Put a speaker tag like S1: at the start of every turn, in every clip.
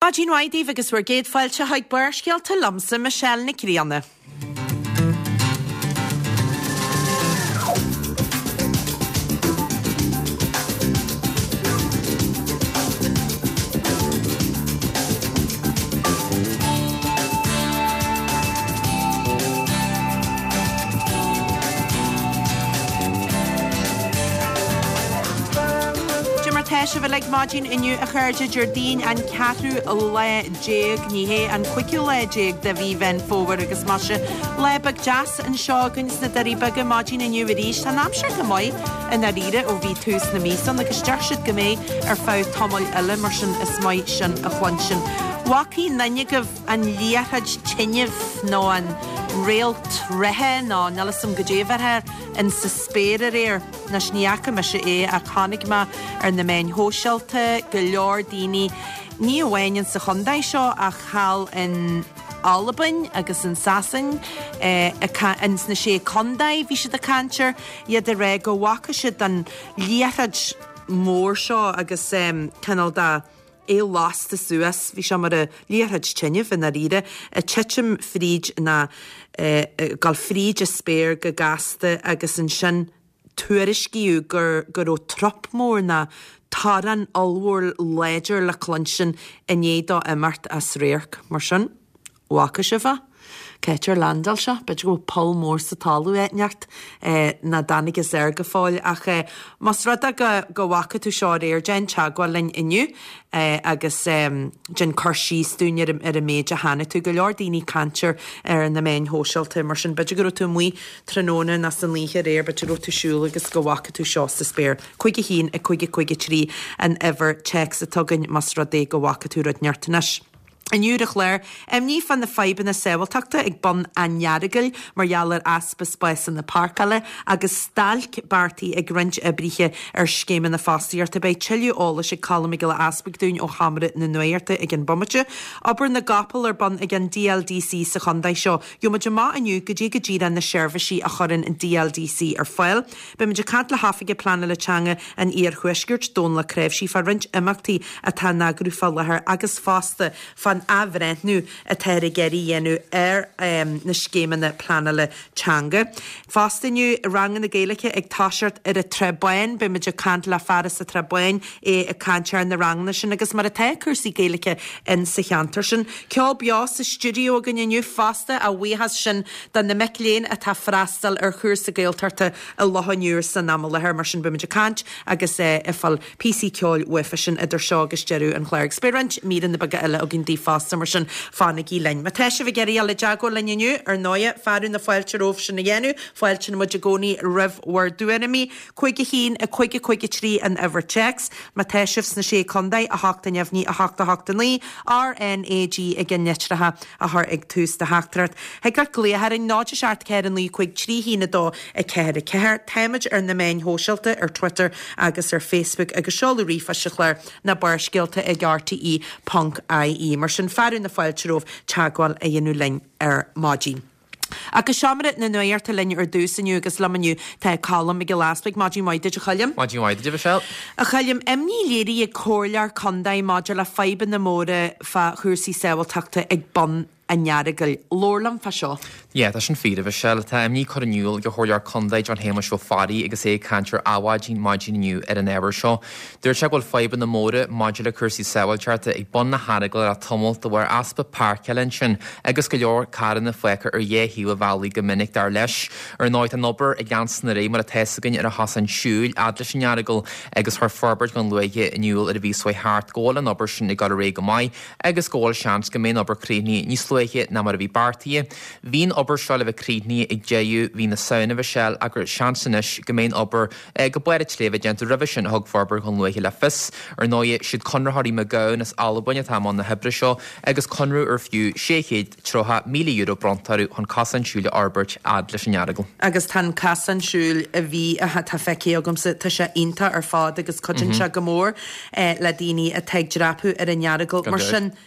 S1: Máidín Waidí agus bhar géad fáilte haag buairscealta lamsa Michelle na Críanna. Se bheith máidín inniu a chuirde Jordín an cathrú le déag níhé an cuiciú le déag de bhí ven fóhar agus mar se lebag jazz an seáganns na daríbag a máidín inniu a ríis tá námseir go maiid in a ríre ó bhí tús na mísan agus dearsiid go méid ar fáh tomáil eile mar sin is maiid sin a chuin sin. Wací nanigah an líarthaid tinneamh nó an réalt rethe ná nelasam go déobharthe in sa spéir réir na sníacha me se a chanig ma ar na main hósealte go leor daoine ní bhhainn sa chundaid seo a chaal in Alban agus in Sasan in na sé condaid bhí siad a cantir iad a ré go bhacha siad an líarthaid mór seo agus canal da lasta suas, bhí se mar a líarthaid tinneamh in a ríre a titim fríd na gal fríd a spéir go gasta agus an sin tuairisciú gur ó trop mór na taran alhór léidir le clunsin in éadá immart as réirc mar sin wacha se bha. Ceitir landal se, beit go Paul mór sa talú neart na danig is go fáil ach mas rud go wacha tú seo réir gen teagháil linn inniu agus gen chuirsí stúine ar a méid a hána tú go leor daoine cantir ar na main hósealte mar sin beit go tú muoi tróna na san líthe réir beit go tú siúla agus go wacha tú seo sa spéir. Chuige hín a chuige trí an ever checks a tugann mas rud é go wacha tú rud neartanis. An úrach léir, ní fan na feiban na sewaltachta ag bon anhearagail mar jalar aspa spais in na parkale agus stalc bartaí ag rint a bríche ar scéman na fástaíarta bei tiliú ála sé calamigil aspag dún ó hamra na nuirta ag an bommate, aber na gapal ar bon ag an DLDC sa chundaid seo, iomaidir má aniu go ddíra na seirbhísí a chorann in DLDC ar fáil, be maidir cant le hafaige plana le teanga an íar chuisgirt dón le creibhsí far rint imachtaí a tá nagrú fallahar agus fásta fan afrent nu a teir geri dhéanú ar na scéman na plana le teanga. Fástaniu rangan na Gaeilge ag táisiart ar a trebáin, be maidir cant le faras a trebáin a cantear na rangna sin agus mar a teicursaí Gaeilge in sa cheantar sin. Ceol beá sa studio gan inniu fásta a bhuihas sin dan na mecléin a tá frastal ar chuir sa Gaeltarta a lohanúr san namal le mar sin be maidir cant agus fal PC ceol ufa sin idir seo agus dearú an chléir experience míran na baga eile a gin fásta mar sin fánig í lein. Ma teise bh geirí le deagó leniu ar 9 farú na fáilte róh sin na dhéanú, fáilte na muidir gcónaí rih duanamí, chuige hín a chuige trí an ever checks, ma teisihs na sé condaid a hachta neamhní a hachta lí, RNAG ag an netratha a th ag tús de heachtarat. Hegar gléthar in náide seart ceir an lí chuig trí hína dó a ceir téimiid ar na main hósealte ar Twitter agus ar Facebook agus seolú rifa se chléir na barscialta ag RTE.ie mar sin farú na fáilteróh teagháil a dhéanú lein ar máidín. Agus seaamara na nuirta lenne ar dúsaniu agus lemaniu tá callam i go láspaig Máidín Waidí a chaillim.
S2: Máidín Waidí Michelle.
S1: A chaillim ní léirí ag cóirlear condaid maidir le feiban na móra fa chuirsaí sewaltachta ag bon anhearagail lórlam fa seo.
S2: Tá sin fíre bh sell tá ní choniuúil go thuirlear condaid an héime seo farí agus é cantir áhaidín Máidín ar an éair seo. Dúir se bhfuil feiban na móra maidir le chuirsaí sewaltearta ag bon na haragail a tomult do bhar aspa parcelin sin agus go leor caran na foicha ar dhéhiú a bhelaí go minic dar leis ar náid an obair ag gansan na ré mar a teisagain ar a hasan siúil adla sin nearagail agus th forbert gan luige iniuúil ar a bhí swai háart ggóil an obair sin ag gar a ré go mai agus ggóil seans go mé obair críní níos na mar a bhí bartaí. Bhín obair seo le bh crídní ag déú hí na saona bh sell agur seansanis go mbeon obair go buir tléh gentu rih sin thug forbar chun luige le fis ar nóid siad conrathirí me gán as albaine táán na hebre seo agus conrú ar fiú 630 míle euro brontarú chun casan siúile Albert ad leis an nearagail.
S1: Agus tá casan siúil a bhí a tá feici agamsa tá sé inta ar fád agus codin se go mór le daoine a teag drapu ar an nearagail mar sin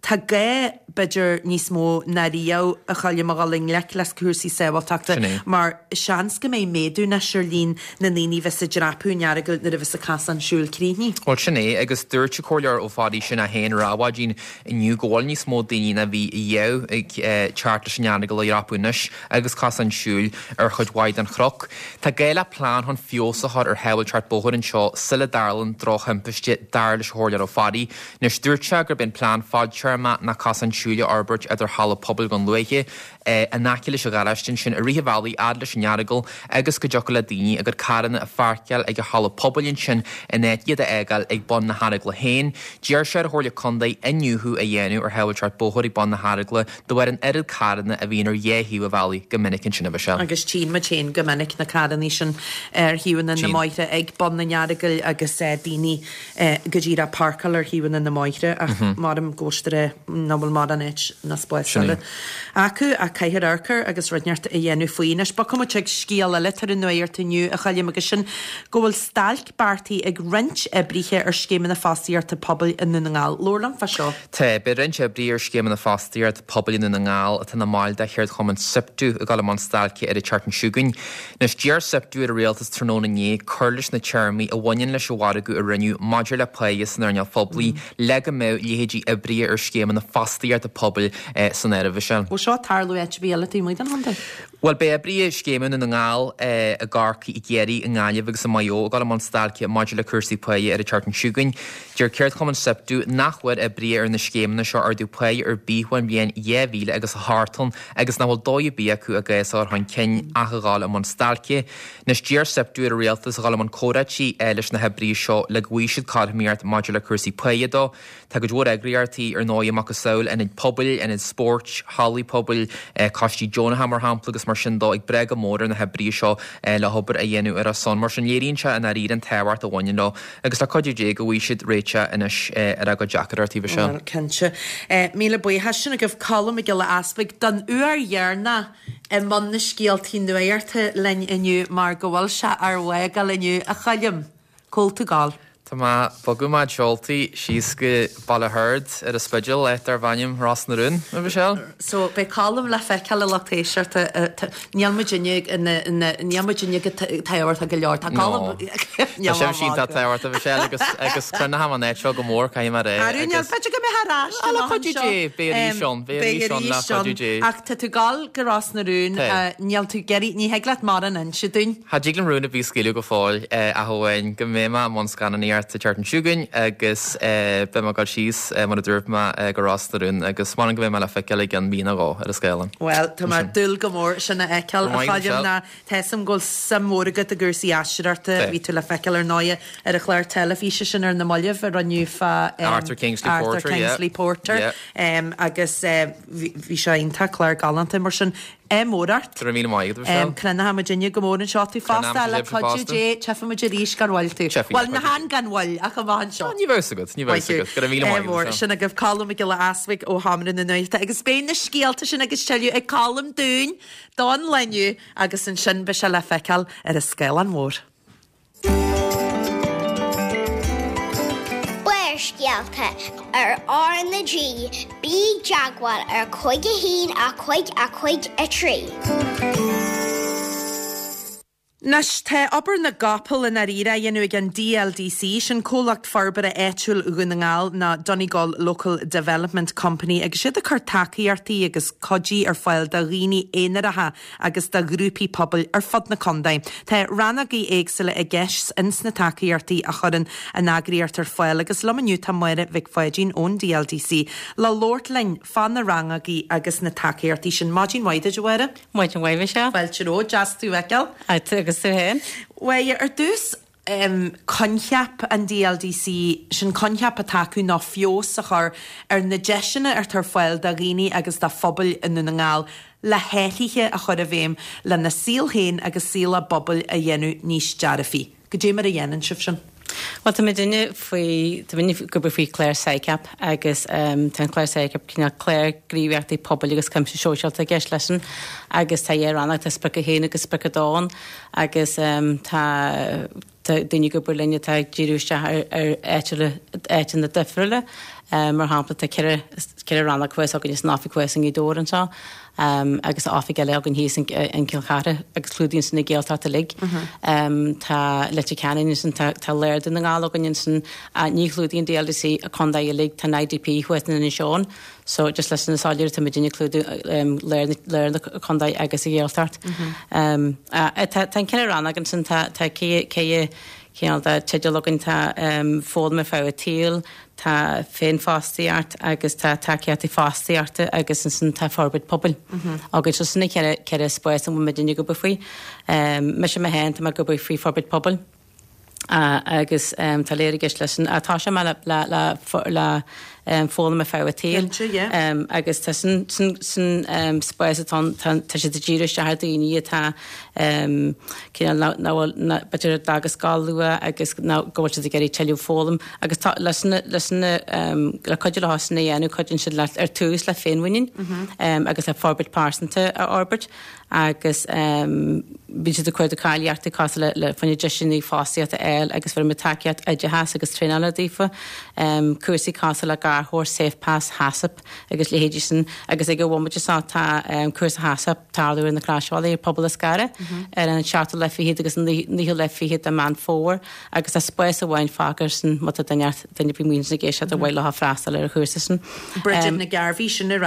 S1: Tá gé beidir níos mó na río a chaile mar galing les cuasaí sábhailteachta mar seans go mé méadú na Sirlín na naoine bheits a drapúnear go na bheits a cas an siúil críní.
S2: Well sinné agus dúirte cóir ó fádí sin a héin ráhádín inniu gáil níos mó daoine na bhí dhéh ag charta sinneanna go le rapúnis agus cas an siúil ar chud waid an chroch. Tá géile plán hon fiosachar ar heil chart bóthir an seo sila darlan dro chimpiste dar leis hóir ó fádí. Nes dúirte gur ben plán fádseirma na cas an siúile Albert idir hala pobl gan luige a náciile se garastin sin a rihvalí adla sin nearagil agus go jola daoine agur caran a farceal ag hala poblin sin in éiad a egal ag bon na haragla héin. Díar sé hóla condaí inniuú a dhéanú ar heilchart bóthirí bon na haragla do bhar an irid caranna a bhíonar dhéhiú a bhí gomininic sin bh se.
S1: Agus tí ma té gomininic na caranní sin ar hiúan na maithre ag bon na nearagil agus daoine go dtír a parcal ar hiúan na maithre ach mar am ggóistere nóbal mar an éit na spáile. Acu a caiithir arcar agus runeart a dhéanú faoin is ba cum teag scíal le tar an nuirtaniu a chaile agus sin gohfuil stalc bartaí ag rint a brithe ar scéman na fáíart a pobl in na ngáil. Lorlam fa seo?
S2: Tá be rint a brí ar scéman na fáíart pobl in na ngáil a tanna máil de cheart chuman sipú a gal man stalci ar a chartan siúgain. Nes díar sipú a réaltas tróna ní chuirlis na charmí a bhain leis bhharagu a rinneú maidir le pléas na arneal poblí le go mé léhédí a brí ar scéman na fáíart a pobl san Eurovision.
S1: Ó seo tarlú HBL muid an handa?
S2: Well be brí scéman in na ngáil a garci I géirí in gáile agus sa maió gal man stalci maidir le cursaí pléi ar a chartan siúgain. Díar ceart chuman sipú nachfuid a brí ar na scéman seo ar dú pléi ar bíhain bíon éhíle agus a hátan agus nahfuil dóid bí acu a gaiáir hain cin a gáil man stalci. Nes díar sipú ar réaltas gal man córatí leis na hebrí seo le ghuiisiid cadmíart maidir le cursaí pléidó. Tá go dúir agriartí ar nóí amach saoil in pobl in sport, hallí pobl costí Jonahamar hampla agus mar sin dó ag breg a mór na hebrí seo le hobar a dhéanú ar a son mar sin léironn se in a ríd an tehhart a bhain nó agus tá codú dé go bhhuiisiid réite inis ar a go Jackarartí se.
S1: Kense. Míle buí heisina goh colm i g le aspaig don uarhearna man na scéaltí nuirte lein inniu mar go bhfuil se ar bhha gal inniu a chalim cóilta gáil.
S2: Tá má bogumáid seoltaí síos go balla hurd ar a spidil le ar bhaim Ross na rún a bh se?
S1: So be colm le feiceal le lactéisiart nealmaidirine go tahair a go leir tá
S2: sem sin tá tahart a bh se agus crunna ha an éit seo go mór caiim mar ré.
S1: Arúneal feidir go mérás
S2: chuidé béí seán
S1: ach tá tú gáil go Ross na rún neal tú geirí ní heaglaat mar an si dún.
S2: Tá díglan rúna bhí scéú go fáil a thuhain go méma man scannaí a chartan siúgain agus be má gáil síos mar a dúirma go rastarún agus mar an go bhéh me le feiceala an bína gá ar a scélan.
S1: Well, tá mar dul go mór sinna eiceal a fáidim na team ggóil sammóragad a gursaí eisiirta ví tú le feiceal ar 9 ar a chléir telefíse sin ar na moileh ar anniufa
S2: Arthur Kingsley
S1: Porter agus bhí se onanta chléir galanta mar sin mórart.
S2: Mí maigad
S1: Crunna ha Virginia go mór an seotí fásta le chué tefa mu ríis gan bhil tú. Well na há gan bhil a go bhain seo.
S2: Ní bhegad ní go mí
S1: mór sinna goh calm i go le ashaigh ó hamrin na nuirta agus béin na scéalta sin agus teú ag calm dún dá leniu agus an sin be se le feiceal ar a scéil an mór.
S3: Scialta ar na G, bí jaagwal ar chuige hín a chuig a trí.
S1: Nas te aber na gapel in arira dhéanú ag an DLDC sin cólacht farbara éitiúil ugannáil na Donegal Local Development Company agus siad a cartaíartaí agus codí ar fáil da rií éanaratha agus da grúpi pobl ar fod na condaim. Tá ranagaí éagsile a gceis ins na takeíartaí a chudan an agriíart ar fáil agus lomaniu tá muire bhic fáidín ón DLDC. La Lord lein fan na rangagaí agus na takeíartaí sin máidín waide joire?
S4: Máidín waide se?
S1: Bhilteró, jazz tú veiceal?
S4: Agus tú hen?
S1: Well, ar dús concheap an DLDC sin concheap a taú ná fios a chur ar na deisina ar tar fáil da rií agus da phobal in na ngáil le héithiche a chur a bhéim le na sílhéin agus síla bobbal a dhéanú níos dearafií. Go dé mar a dhéanaan sib sin?
S4: Well, tá duine faoi go faoi Claire Sycap agus tá Claire Sycap cinna Claire gríomhheachtaí pobl agus cumsa sóisialta a gceis leisin agus tá dhé annach tá spica héana agus spica dáin agus tá duine go burlinne tá ddíúiste ar éitin na difriúile mar hápla tá ceir ranna cuas agus náfi cuasing í dór an seo. Agus áfik eile agan hís in Kilchara agus clúdín san na géaltáta lig. Tá lete canin san tá léir in ngála gan san ní clúdín DLDC a condaí lig tá IDP chuitna in Seán. So just leis na sáir tá medíine clúdú léir na condaí agus i géaltart. Tá ceir ranna gan san tá cé Céalda teideologin tá fód me fá a tíl, tá féin fástaíart agus tá takeíart fástaíarta agus san tá forbid pobl. Agus so sinna ceir spóis an medíine go bufuí. Me sem me hen tá go bu frí forbid pobl. Agus tá léir gis leisin atá sem le fóla me fá a tíl. Agus tá san spóis tá sé ddíris a daoine tá beidir dagus gáúa agus ggóilte a geirí teú fólam, agus leisna le coidir le hasna dhéanú chuidn si ar túús le féinhainin agus le forbid pásanta a orbit agus bí a chuid a cáíarta cá le fanne de sinní fáíat eil agus bfu me takeíat ide has agus tréála ddífa cuasaí cá le garthór safe pass hasap agus le héidir san agus ag go bhmuide tá cuasa hasap táú in na crásála ar pobl scara ar an seaartta le fihéad agus níl le fihéad a man fór agus a spéis a bhhain fágur san mu daine bí mí na géisi a bhile ha freistal ar chusa san.
S1: Bridget na Garvey sin na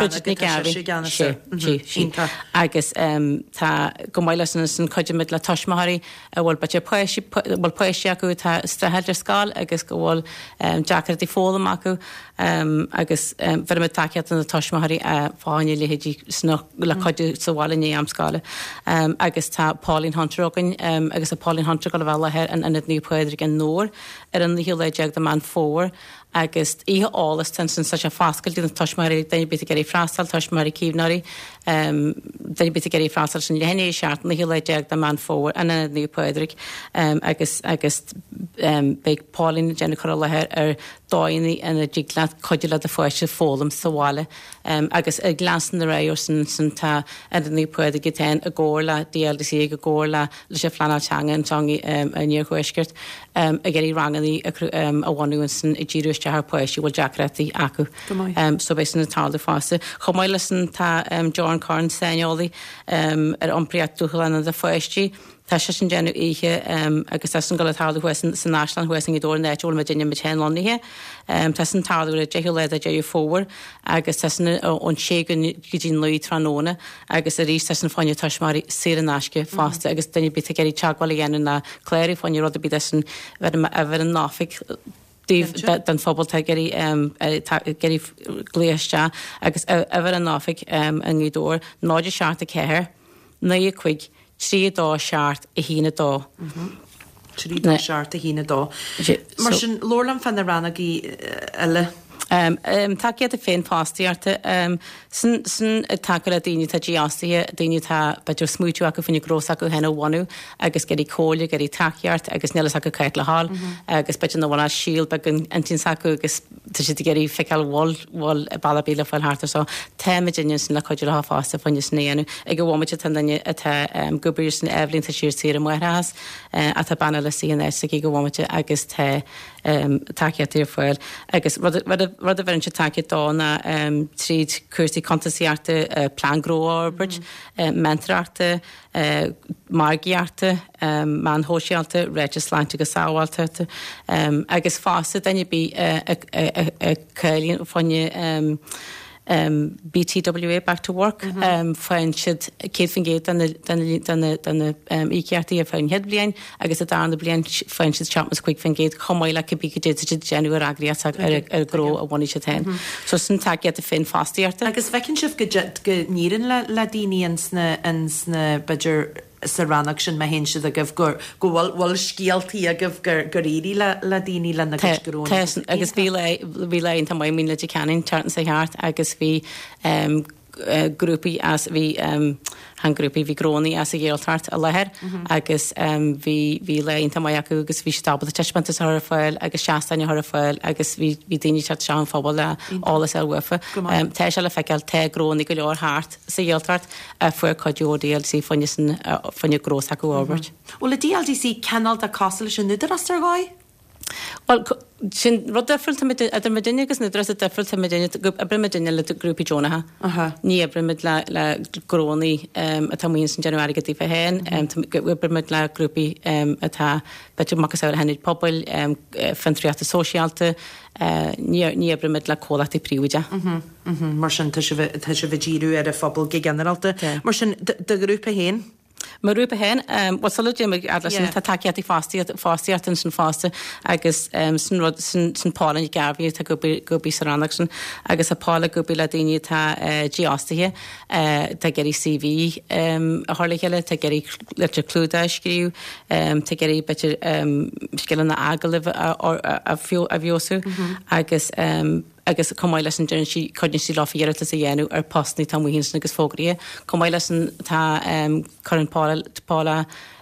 S4: agus tá go maiile san chuidirmid le toismathirí a bhfuil beidir poisi acu tá straheidir scáil agus go bhfuil Jackar í fólam acu agus bheit me takeíat an na toismathirí a fáinine lehéidí le chuidir sa bhálaní am scála agus tá Pauline Hunter agin agus a Pauline Hunter go bhile heir an inad nípóidir an nóir ar an níhí leideag de man fór agus ihe álas tan san sa fáscail dí an toismarí daine bit geí frástal toismarí cíbnarí daine bit geí frástal sin lehéné seart na hí leideag de man fór an inad nípóidir agus beag Pauline Jenna chu leheir ar dáinní ina ddíglaad coidir le a foiise fólam sa bháile agus ag glansan na réir san tá an nípóidir gitéin a ggóla DLDC a ggóla le sé flaná teanga an teangaí a níorchuisgurt a geirí ranganí a bhhaúin san i ddíúiste th poisí bhfuil Jackreaí acu. So béis na tála fása. Chomáile san tá John Carn Seineolaí ar ompriaat dúchailena de foistí. Tá sé sin déanú ihe agus tá san go tála san náislan huesing i dóir neitúil me duine mit hen loníthe. Tá san tála a deú le a déú fór agus tá san ón ségan go dín luí tróna agus a rí san fáinine tuismarí sé an náisce fásta agus duine bit a geirí teagháil dhéanú na chléirí fáinine rud a bí san bheit an náfic den fphobal geirí gléiste agus bhar an náfic an gúdóir náidir seart a céir na chuig trí dá seart a hína dá.
S1: Trí dá seart a hína dá. Mar sin lórlam fan na rannaí eile.
S4: Takeíad a féin pástaíarta san take le daoine tá díástathe daoine tá beidir smúteú acu finine grós acu hena bhhaú agus geí cóla geí takeíart agus nelas acu caiit le hall agus beidir nó bhna síl be an tin acu agus tá si geí feiceil bhil ballabíle fáil hátar so téimeine san le chuidir le fásta fanne snéanú ag go bhhaide tan daine atá gobíir san eblinn tá sír tíar muthas a tá banna le síana sa go bhhaide agus takeíart tíar foiil agus rud a bhain se take dána tríd cuasaí contasaíarta plangro orbit, mentraachta, margiarta, manthóisialta, regisláinte agus sáháilta agus fása daine bí cailíonn fanne BTWA Back to Work fain siad céad fin géad dana íceartaí a fain head blian agus a dána blian fain siad seamas chuig fin géad chomáile go bí dé genú agriaach ar gró a bhaí se tain. So san takeíad a fin fástaíarta.
S1: Agus bhecinn sibh go níran le daoine sna beidir sa rannach sin me hen siad a goh bhil scialtaí a goh goríí le daoine le na goróin.
S4: Agus bhí le tá maiid míle de ceann tartan sa cheart agus bhí grúpaí as bhí han grúpaí bhí grónaí as a ggéaltart a leheir agus bhí leon tá mai acu agus bhí stabal a teismanta thar fáil agus seastaine thar fáil agus bhí daoine te seán fábal le álas ar ufa. Tá se le feiceil te grónaí go leor háart sa ggéaltart a fuair coidú DLDC fanne grós acu Albert.
S1: Well le DLDC cenal a costal sin nuidir as gáid?
S4: Well, sin rud defriil idir Medine agus na dres a defriil Medine ebre Medine le grúpi Jonatha. Ní ebre mid le grónaí a tamíon san January go dtífa hen, ebre mid le grúpi atá betir macas áir henid pobl fantriata sosiálta, ní ebre mid le cólachtí príomide.
S1: Mar sin tá se bh díú ar a phobal go generalta. Mar sin de grúpa hen.
S4: Mar rúpa hen, wasala Jim adlasin tá takeíatí fástiart san fásta agus san pálan I garbhí tá gobi sarannach sin agus a pála gobi le daine tá díástathe tá geirí CV a hálaile tá geirí leite clúda scríú tá geirí betir skillan na agalibh a bhiosú agus comáile san dean sí chuinn sí láfiíarta a dhéanú ar postnaí tá muhín agus fógraí, comáile san tá chuann pála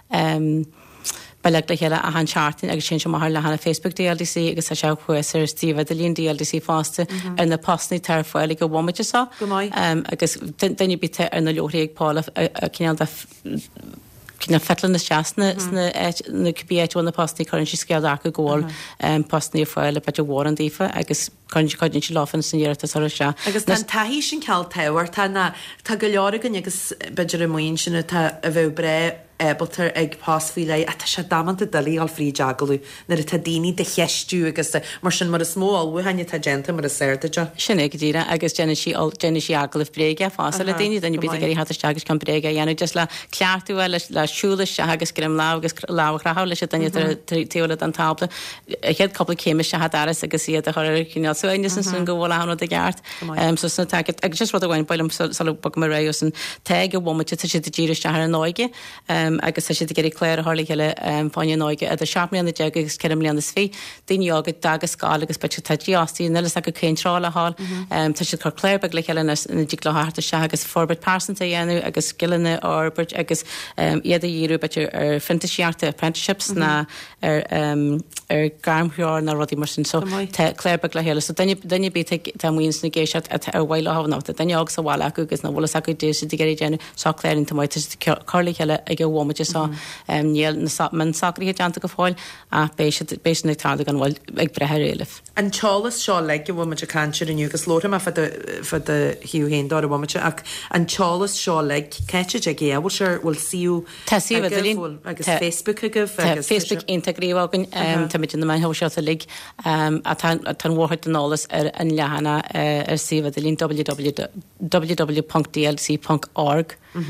S4: beleg le chéile a an chartin agus sin mar le hana Facebook DLDC agus a se chuir Steve de líon DLDC fásta ar na postnaí tar foiil go bhhaide sa agus daine bit ar na leorí ag pála a cinál Cina fetlan na seasna na cubíéitú na postnaí chuann sí sceal acu ggóil postnaí a foiil le beidir mhór an dífa agus chuinn sí láfan san dhéirta sa se.
S1: Agus tá taihí sin ceall tehar tá go leorgan agus beidir a muon sinna a bheith bre ebaltar ag pásfuile a tá se damananta dalí al frí deagalú nar a tá daoine de cheistú agus mar sin mar a smóáilú haine tá genta mar a séirtaide.
S4: Sin ag díra agus déna sí agalah bréige fása le daoine daine bit gurí hat agus can bréige dhéanú just le ceartú lesúla se agus grim lá agus láhrá lei se daine teola an tabla héad coppla céime se hat aras agus iad a chuir cinál so aine san go bhil anna a gceart so sna take agus just rud a bhain bailm sal bag mar réo san te go bhmate tá si de díra se ar an náige agus si geirí léir hála heile fáine náige a seaapmí an de agus ceim líanana sfí, daine agad dagus scáil agus be tadíáí nulas a go céintrála hall, tá si chu léirbeg le heile na dí leharta se agus forbert pásanta dhéanú agus skillanna ábert agus iad a dhíú betir ar fintasíarta apprenticeships na ar garmthúir na rudí mar sin so léirbeg le heile, so daine bí tá muoins na géisi ar bhile hánáta, daine agus sa bhile agus na bhla acu dé si géirí déanú sá léirn tamid carla heile ag bhmaidir sá níl man sacrí deanta go fáil a béisina ag táda an bhil ag brethir éileh.
S1: An teálas seo le go bhmaidir cantir iniu agus lóra a fad a hiú héon dá bhmaidir ach an teálas seo le ceite ag géhil se bhfuil siú agus Facebook agah
S4: Facebook integríhágan tamid na maithó seota lig a tan bhhaid análas ar an lehanana ar siomh a lín www.dlc.org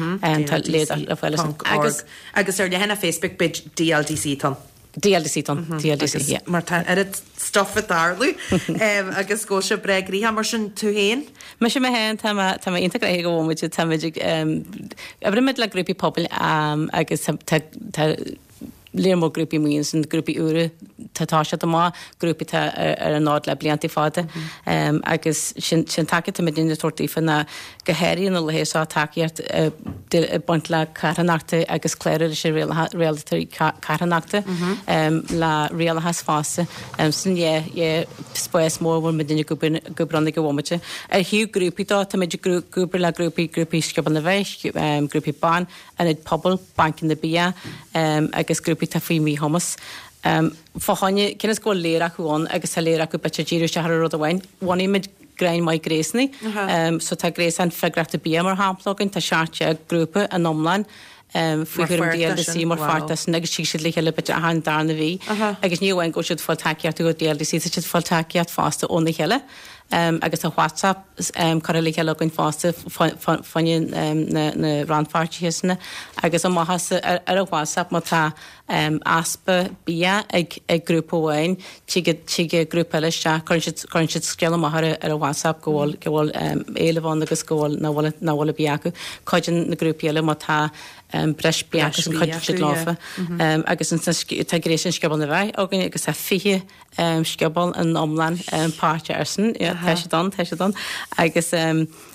S1: agus ar de henna Facebook bid DLDC tan.
S4: DLDC tan DLDC
S1: mar ar stoffa darlú agus go se bregrí ha mar sin tú héin?
S4: Me se me hen tá integré go bhmuid tamid abrimid le grúpi pobl agus léirmó grúpi muon san grúpi úra tátá se má grúpi ar an nád le bliantí fáda agus sin take me dinne tortífa na gohéirí na lehéá takeíart buint le carannachta agus cléir sé réaltarí carannachta le réalachas fása san é spéis mór me dinne gobranna go bhmate. Ar hiú grúpitá tá méidir grúpa le grúpi sciban na bheith, grúpi ban an id pobl bankin na bia agus grúpi tá fao mí homas. Fáhanne cinnas go léire chuáin agus sa léire go bete díú se rud a bhain, bhaí mid grein mai gréisni, so tá gréis an fegrachta bí mar háplogin tá searte a grúpa an omlain fuigur DLDC mar fartas agus sí si le heile bete a han darna bhí, agus níhhain go siad fáil takeíart go DLDC si fáil takeíart fásta ónna heile. Agus a WhatsApp choirla heile goin fásta fanin na ranfartíisna agus a maihasa ar a WhatsApp má tá aspa bí ag grúpahhain tí grúpaile se chuinn siad scéile maithre ar a WhatsApp gohfuil éilehán agus gohfuil náhla bí acu chuidan na grúpiile má tá breis beachgus an chuidir siad láfa agus tá grééis sin scebal na bheith ágan agus a fihe scebal an omlan páirte arsan te don agus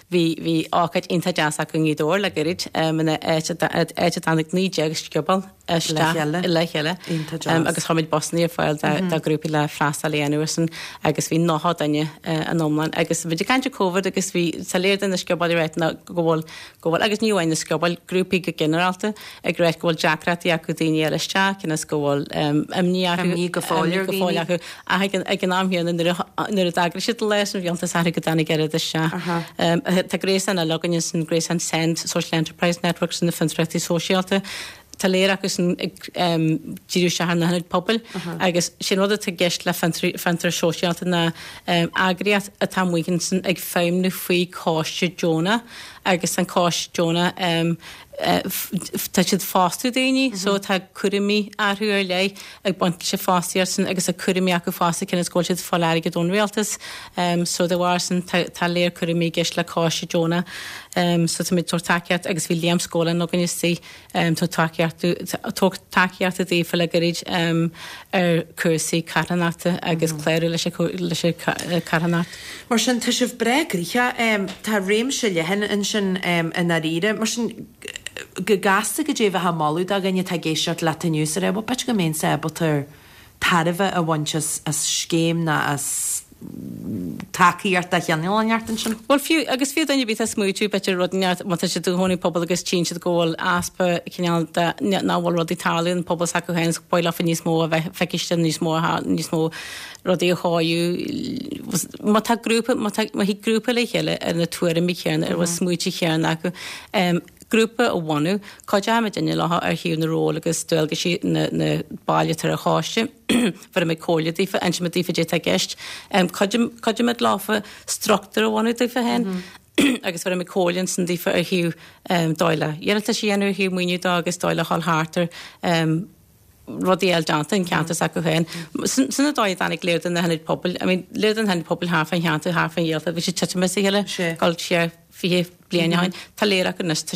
S4: hí ácaid inta deasa go nídóir le gurid mena éite annig níide agus scebal le chéile agus thoid Bosníí fáil de grúpi le freistal Léanúsan agus bhí náá daine an nómlan agus bhí caiinte COVID agus bhí saléir in na scobail réitna gohfuil agus níhain na scobail grúpi go generalta ag réit gohfuil Jackratí acu daine eiste cinna gohfuil ní go fáil acu ag an amhéanana nuair a dagri si leis an bhíontas a go danig gead se. Tá grééis an a logan san Grééis an Send Social Enterprise Networks in na fanreachtaí sosiálta taléir agus díú se na hanid pobl agus sin rud a gceist le fantar sosiálta na agriad a tamhuiigensan ag féimnú faoi cáiste Jóna agus an cáist Jóna tá siad fástú daoine, so tá curimí arthú ar lei ag buint sé fástiíar san agus a curimí acu fásta cinna scóil siad fáléir go dún réaltas, so de bhhar san tá léir curimí geist le cáiste Jóna, so tá mid takeart agus bhí líam scóla nó gan sí takeart a dí fel a gorid ar cuasaí carhanachta agus cléirú leis carhanach.
S1: Mar sin tá sibh bregricha tá réim se lehan in sin in aríre, mar sin go gasta go déobh ha máú a gannne tá géisiart le nnius a b peit go mén sé butar tarbh a bhaint as scéim na as takeíart a cheanneartan sin.
S4: Well fiú agus fiú daine bit a smúú beidir rodneart má sé dúhnaí pobl agus tí se ggóil aspa cinál náhil rod Itáliún pobl sa go hens poil a níos mó a bheith feiciiste níos mó rodí a háú má tá grúpa má hí grúpa le chéile ar na tuair mí chéan ar bh smúti chéan acu. Grúpa a bhhaú, cáide me duine letha ar hiú na ró agus dúilga sí na bailile tar a cháiste fer mé cóla dífa an sem dífa dé a gceist. Cáide me láfa struchttar a bhhaú dífa hen. Agus fer mé cólann san dífa ar hiú dáile. Dhéanata sí anú hiú muoinú dá agus dáile hall hátar rodí eildananta in ceantas a go hen. Sanna dáid annig léir an na henid pobl, léir an henid pobl háfa cheanta háfa dhéalta, bhí sé tete me sa heile gáil sé fi blianaáin tá léire go tá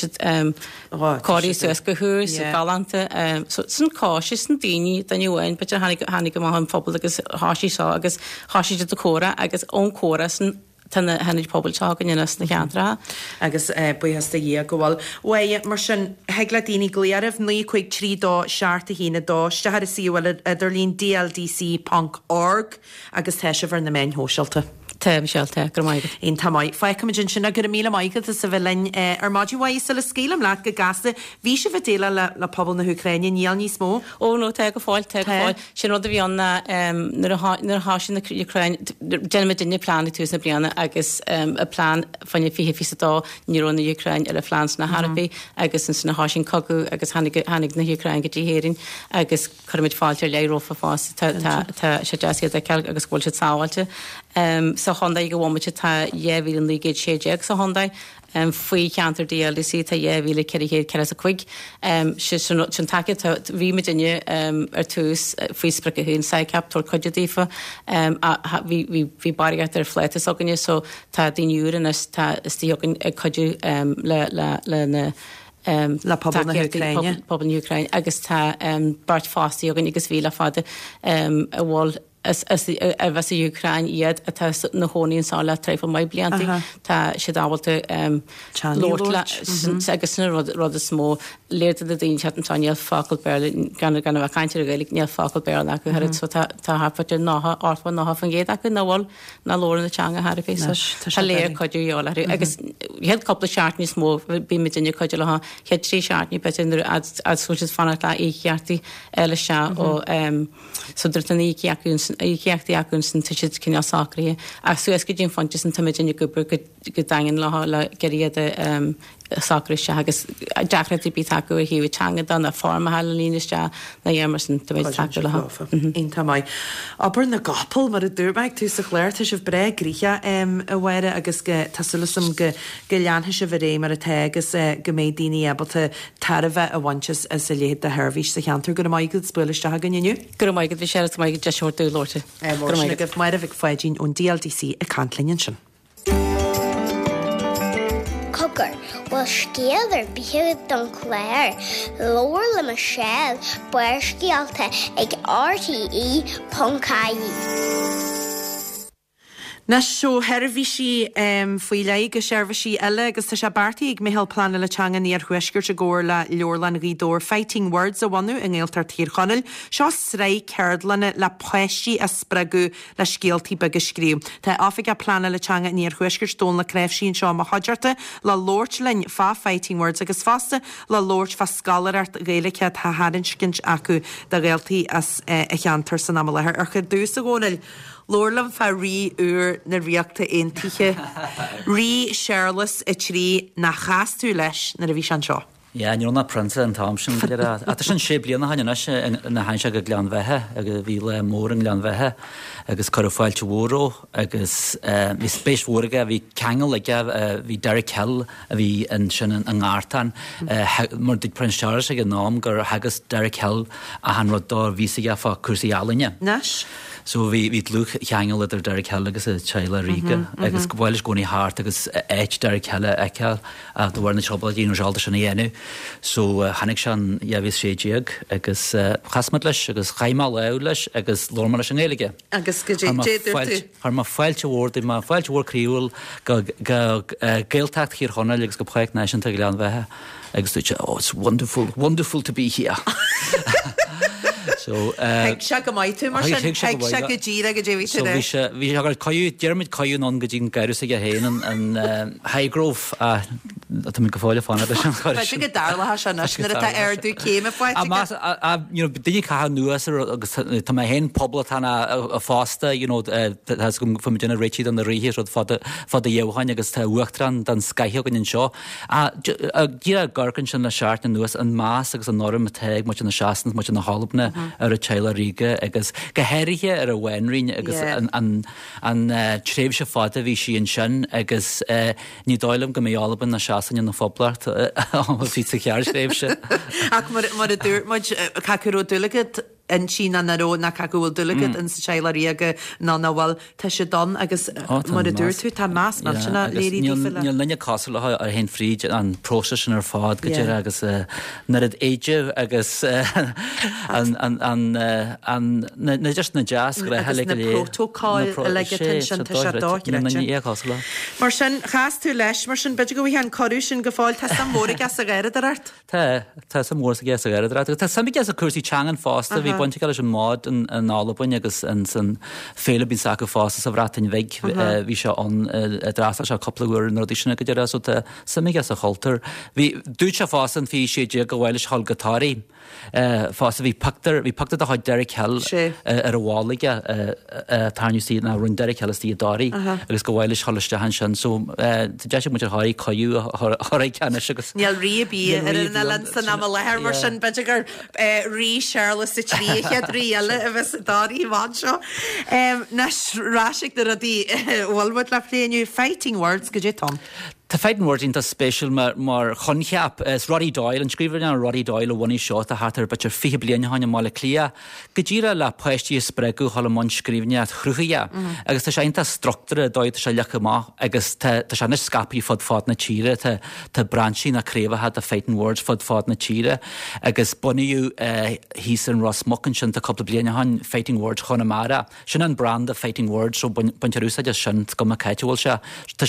S4: choirí suas go thuúr sa galanta san cáisi san daoine dainehhain beidir hanig go an pobl agus háisií sá agus háisiide do córa agus ón córa san tanna henid pobltá gan nas na cheantra.
S1: Agus buhasta dhé gohfuil. Ué mar sin hegla daoine gléarmh 9 dó seaarta hína dó stehar a síhfuil idir lín dldc.org agus teise bhar na main hóseilta.
S4: Sealte gur maigad.
S1: Ín tamáid feicimiid sinna gur míle maigad sa bhlein ar mádíhhaí sa le scélam leat go gasta bhí se bh déile le pobl na Ucraine níl níos mó.
S4: Ó nó te go fáil sin rud a bhí anna nar hásin na Ucraine déime duine plánna tús na blianana agus a plán fanne fi dá nírónna Ucraine ar a flás na Harbí agus in sanna hásin cogu agus hanig na Ucraine go dtíhéirinn agus chuid fáilte leirófa fás tá sé deasí a ceil agus ghil se sáhailte. Sa Honda go bhhaite tá dhéhhíl an lígéid séideag sa Honda faoi cheantar DLC tá dhéhhíle ceirhéad ce a chuig sin take bhí me duine ar túús faoispra a hún saicap tor coidedífa bhí baríart ar fleitas aganine so tá daúran tá tíogan ag coidú le na
S1: pobl
S4: na Ucraine agus tá bart fástaí agan agus bhí le fada a bháil a bheits a Ucraine iad a na hóíonn sála treifa mai bliantaí tá sé dábalta agus na rud a smó léirta a daon teantáil facail beir gan bh caiintear a gaigh níl facail beir acu head so tá hapaidir nátha áfa nátha fan géad acu nóhil na lóra na teanga Har fé Tá léir coidirúála agus head coppla seaartní smó bí me duine coidir le head trí seaartní be súis fanna le íchearttaí eile se ó suidir an íceachtaí aún san tuisiid cinne sacraí a suas go dtíon fantas an tamidine gobar go dain le geíad sacra se agus deachratí bí taú a híh teanga don a forma heile líneiste na dhémarsan do bhéid taú le.
S1: Ínta mai. Aber na gapal mar a dúrbeid tú sa chléir tá sibh bre grícha a bhhaire agus tasúlasam go leanthe se bhré mar a tegus go méid daoine ebalta tarbheith a bhaintes a sa léad a thirhís sa cheantar go maigad spuiliste a ganniu?
S4: Gur maigad bhí sé maigad de seirtú lóirte.
S1: Go mar a bh foiidín ón DLDC a cantlinn sin.
S3: Cogur bhfuil scéalar bíthead don chléir, lóir le mar sell buir scialta ag RTE.caí.
S1: Na seo hervisí faoi le go seirbhísí eile agus tá se bartaí ag mihel plan le teanga níor chuisgur se ggóir le leorlan rídóir Fighting Words a bhaú in ggéaltar tíorchanil, seo sré ceardlanna le poisí a spragu le scéaltaí bag scríú. Tá áfik a planna le teanga níor chuisgur stón le creibhsín seo a haidirta le Lord lein fá Fighting Words agus fásta le Lord fa scalarart réalacha tá harinscint acu de réaltaí as a cheantar san am lethir ar chu dús a ggónail. Lorlam fa rí na riachta aontaithe rí Charles a trí na chaasú leis na a bhí an seo.
S5: Ja, ní na prince an Thomson a sin sé blianana haine na hain se go gleanmhethe agus bhí le mór an gleanmhethe agus chu fáilte mhóró agus bhí spéismhóraige bhí cheangal ige bhí Derek Hill a bhí an sin an gáirtain mar dig Prince Charles ag an nám gur hagus Derek Hill a han rodá vísaige fá cuasaí alainne.
S1: Nas?
S5: So bhí luch cheangal idir Derek Hill agus a Teile Ríga agus go bhfuil gcónaí háart agus éit Derek Hill eiceil a do bhar na trobal dín seálta sin dhéanú. So hanig sean bhí séideag agus chasmad leis agus chaimá le leis agus lormar leis an éige.
S1: Agus go déidir
S5: Har má fáilte bhór má fáilte bhór críúil go géaltacht hir chonneil agus go project náisianta go leanmhethe agus dúte it's wonderful to be here. So
S1: se go maiid tú mar sin se go ddíra go déhí
S5: bhí agur caiú dearmid caiún an go dtín gaiú a héanaan an haigróh minn go fáile fána sin
S1: chu go darlathe se na tá airdú céime fáid
S5: duine cha nuas agus tá hen pobl tána a fásta gom fu duna réitií an na rihé fad a dhéhain agus tá uachtrán den scaithe gan seo a dí a garcann sin na seart na nuas an más agus an norm a teag mu na seaastan mu na hálabna ar a Teile Ríga agus gohéirithe ar a bhainrín agus an tréimh se fáda bhí sí an sin agus ní dáilm go méálaban na seasan na foblacht sí sa chear tréimhse.
S1: Ach mar a dúr cacuró dulagad in Sína naró na cacúil dulagad in sa Teile Ríga ná bhfuil te se don agus mar a dúr tú tá más mar sinna léirí
S5: Níl linne coslathe ar hen fríd an prósa sin ar fád go dtíir agus nar éidir agus na just na jazz go heile
S1: protóáil mar sin chaas tú leis mar sin beidir go bhí an choú sin go fáil te sam móra gas a gaiire art?
S5: Tá sam mór a gas a gaiire art. Tá sam gas a cuasí teangan fásta bhí buinte gal an mád an nálabain agus an san féle bín sac fásta sa bhratain veig bhí se an drasa se coplaúir nó dí sinna go deire so sam gas a choultar. Bhí dúit se fásta an fhí sé dé go bhhaile hall gotáí fásta bhí pacta a Derek Hill ar a bhálaige tarniuí na run Derek Hill tí darí agus go bhhaile choiste han sin so de mu haí caiú ceanne agus.
S1: Níl riabí ar na land san am lethir mar sin beidir rí Charles sa tríchéad riile a bheits darí bhain seo. Nasráisiigh ar a dtí bhfuilmid le pléinú Fighting Words go dé Tom.
S5: Tá Fighting Words ínta spéisial mar chuncheap Roddy Doyle an scríbhar an Roddy Doyle a bhaí seo a hátar betir 5 bliana haine mála clia go dtíra le poisttí spregu hall man scríbne a chruchaia agus tá sé einta structúra dóid se lecha má agus tá se na scapaí fád na tíre tá branchí na créomhathe a Fighting Words fád na tíre agus buníú hís an Ross Muckin sin tá coppla bliana hain Fighting Words chunamara sin an brand a Fighting Words so buntarúsa sin go a caiitiúil se tá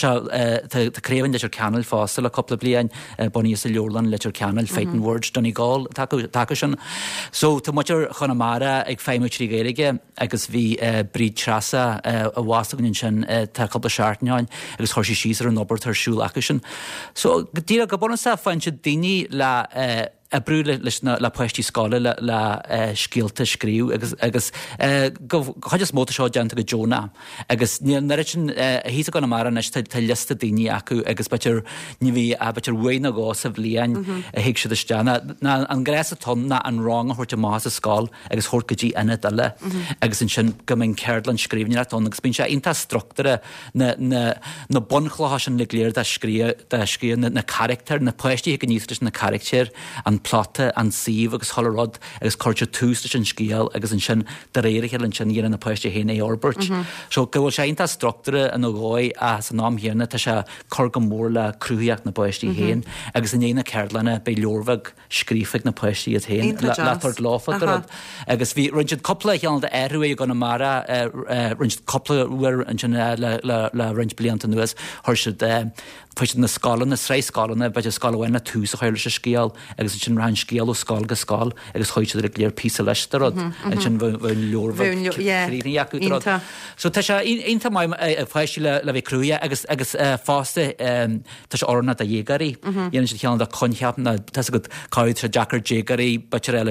S5: se leis canal fástal a coppla blian buní sa leorlan leis canal Fighting Words donní gáil take sin. So tá muidir chunamara ag féimútí géige agus bhí bríd trasa a bhástagann sin tá coppla seaartneáin agus thuirsí síar an nobert arsúil acu sin. So dtíra go buna sa fain se daoine le a brú leis le poisttí scála le scíalta scríú agus chuidir móta seo deanta go Jonah agus sin hí go mar neis tá lista daoine acu agus betir ní bhí a betir bhhaine gá sa bblion a hiic se deanna an gréis a tonna an rang a chuirte más a scáil agus thuir gotí ina eile agus in sin go minn ceirlan scríbne atón agus bín sé inta structúra na bunchlá sin le léir de scrí na character na poisttí go níos na character an an plata an síomh agus tholarrod agus chuirte tústa sin scíal agus an sin de réiriche an sin dhéanana na poiste héna Orbert. So go bhfuil sé onanta struchtúra an ógáid a san nám héanana tá se chur go mór le cruúíocht na poistí héin agus in éana ceirlanna be leormhah scrífah na poistí a héin letar láfa agus bhí rinne coppla cheanna de airú go na mara rinne coppla uair an sin le rinne blianta nuas thuir Fuiste na scálan na sré scálanna beidir scáhhainna túsa chuir se scéal agus sin ran scéal ó scáil go scáil agus chuide le léir pí leistarrod sin bhfuin leorhrííachúrá. So tá sé inta mai fáisi le bheith cruúia agus fásta tá sé orna a dhégarí dhéana sé cheanna a concheapna tá go cáid se Jackar Jégarí beitir eile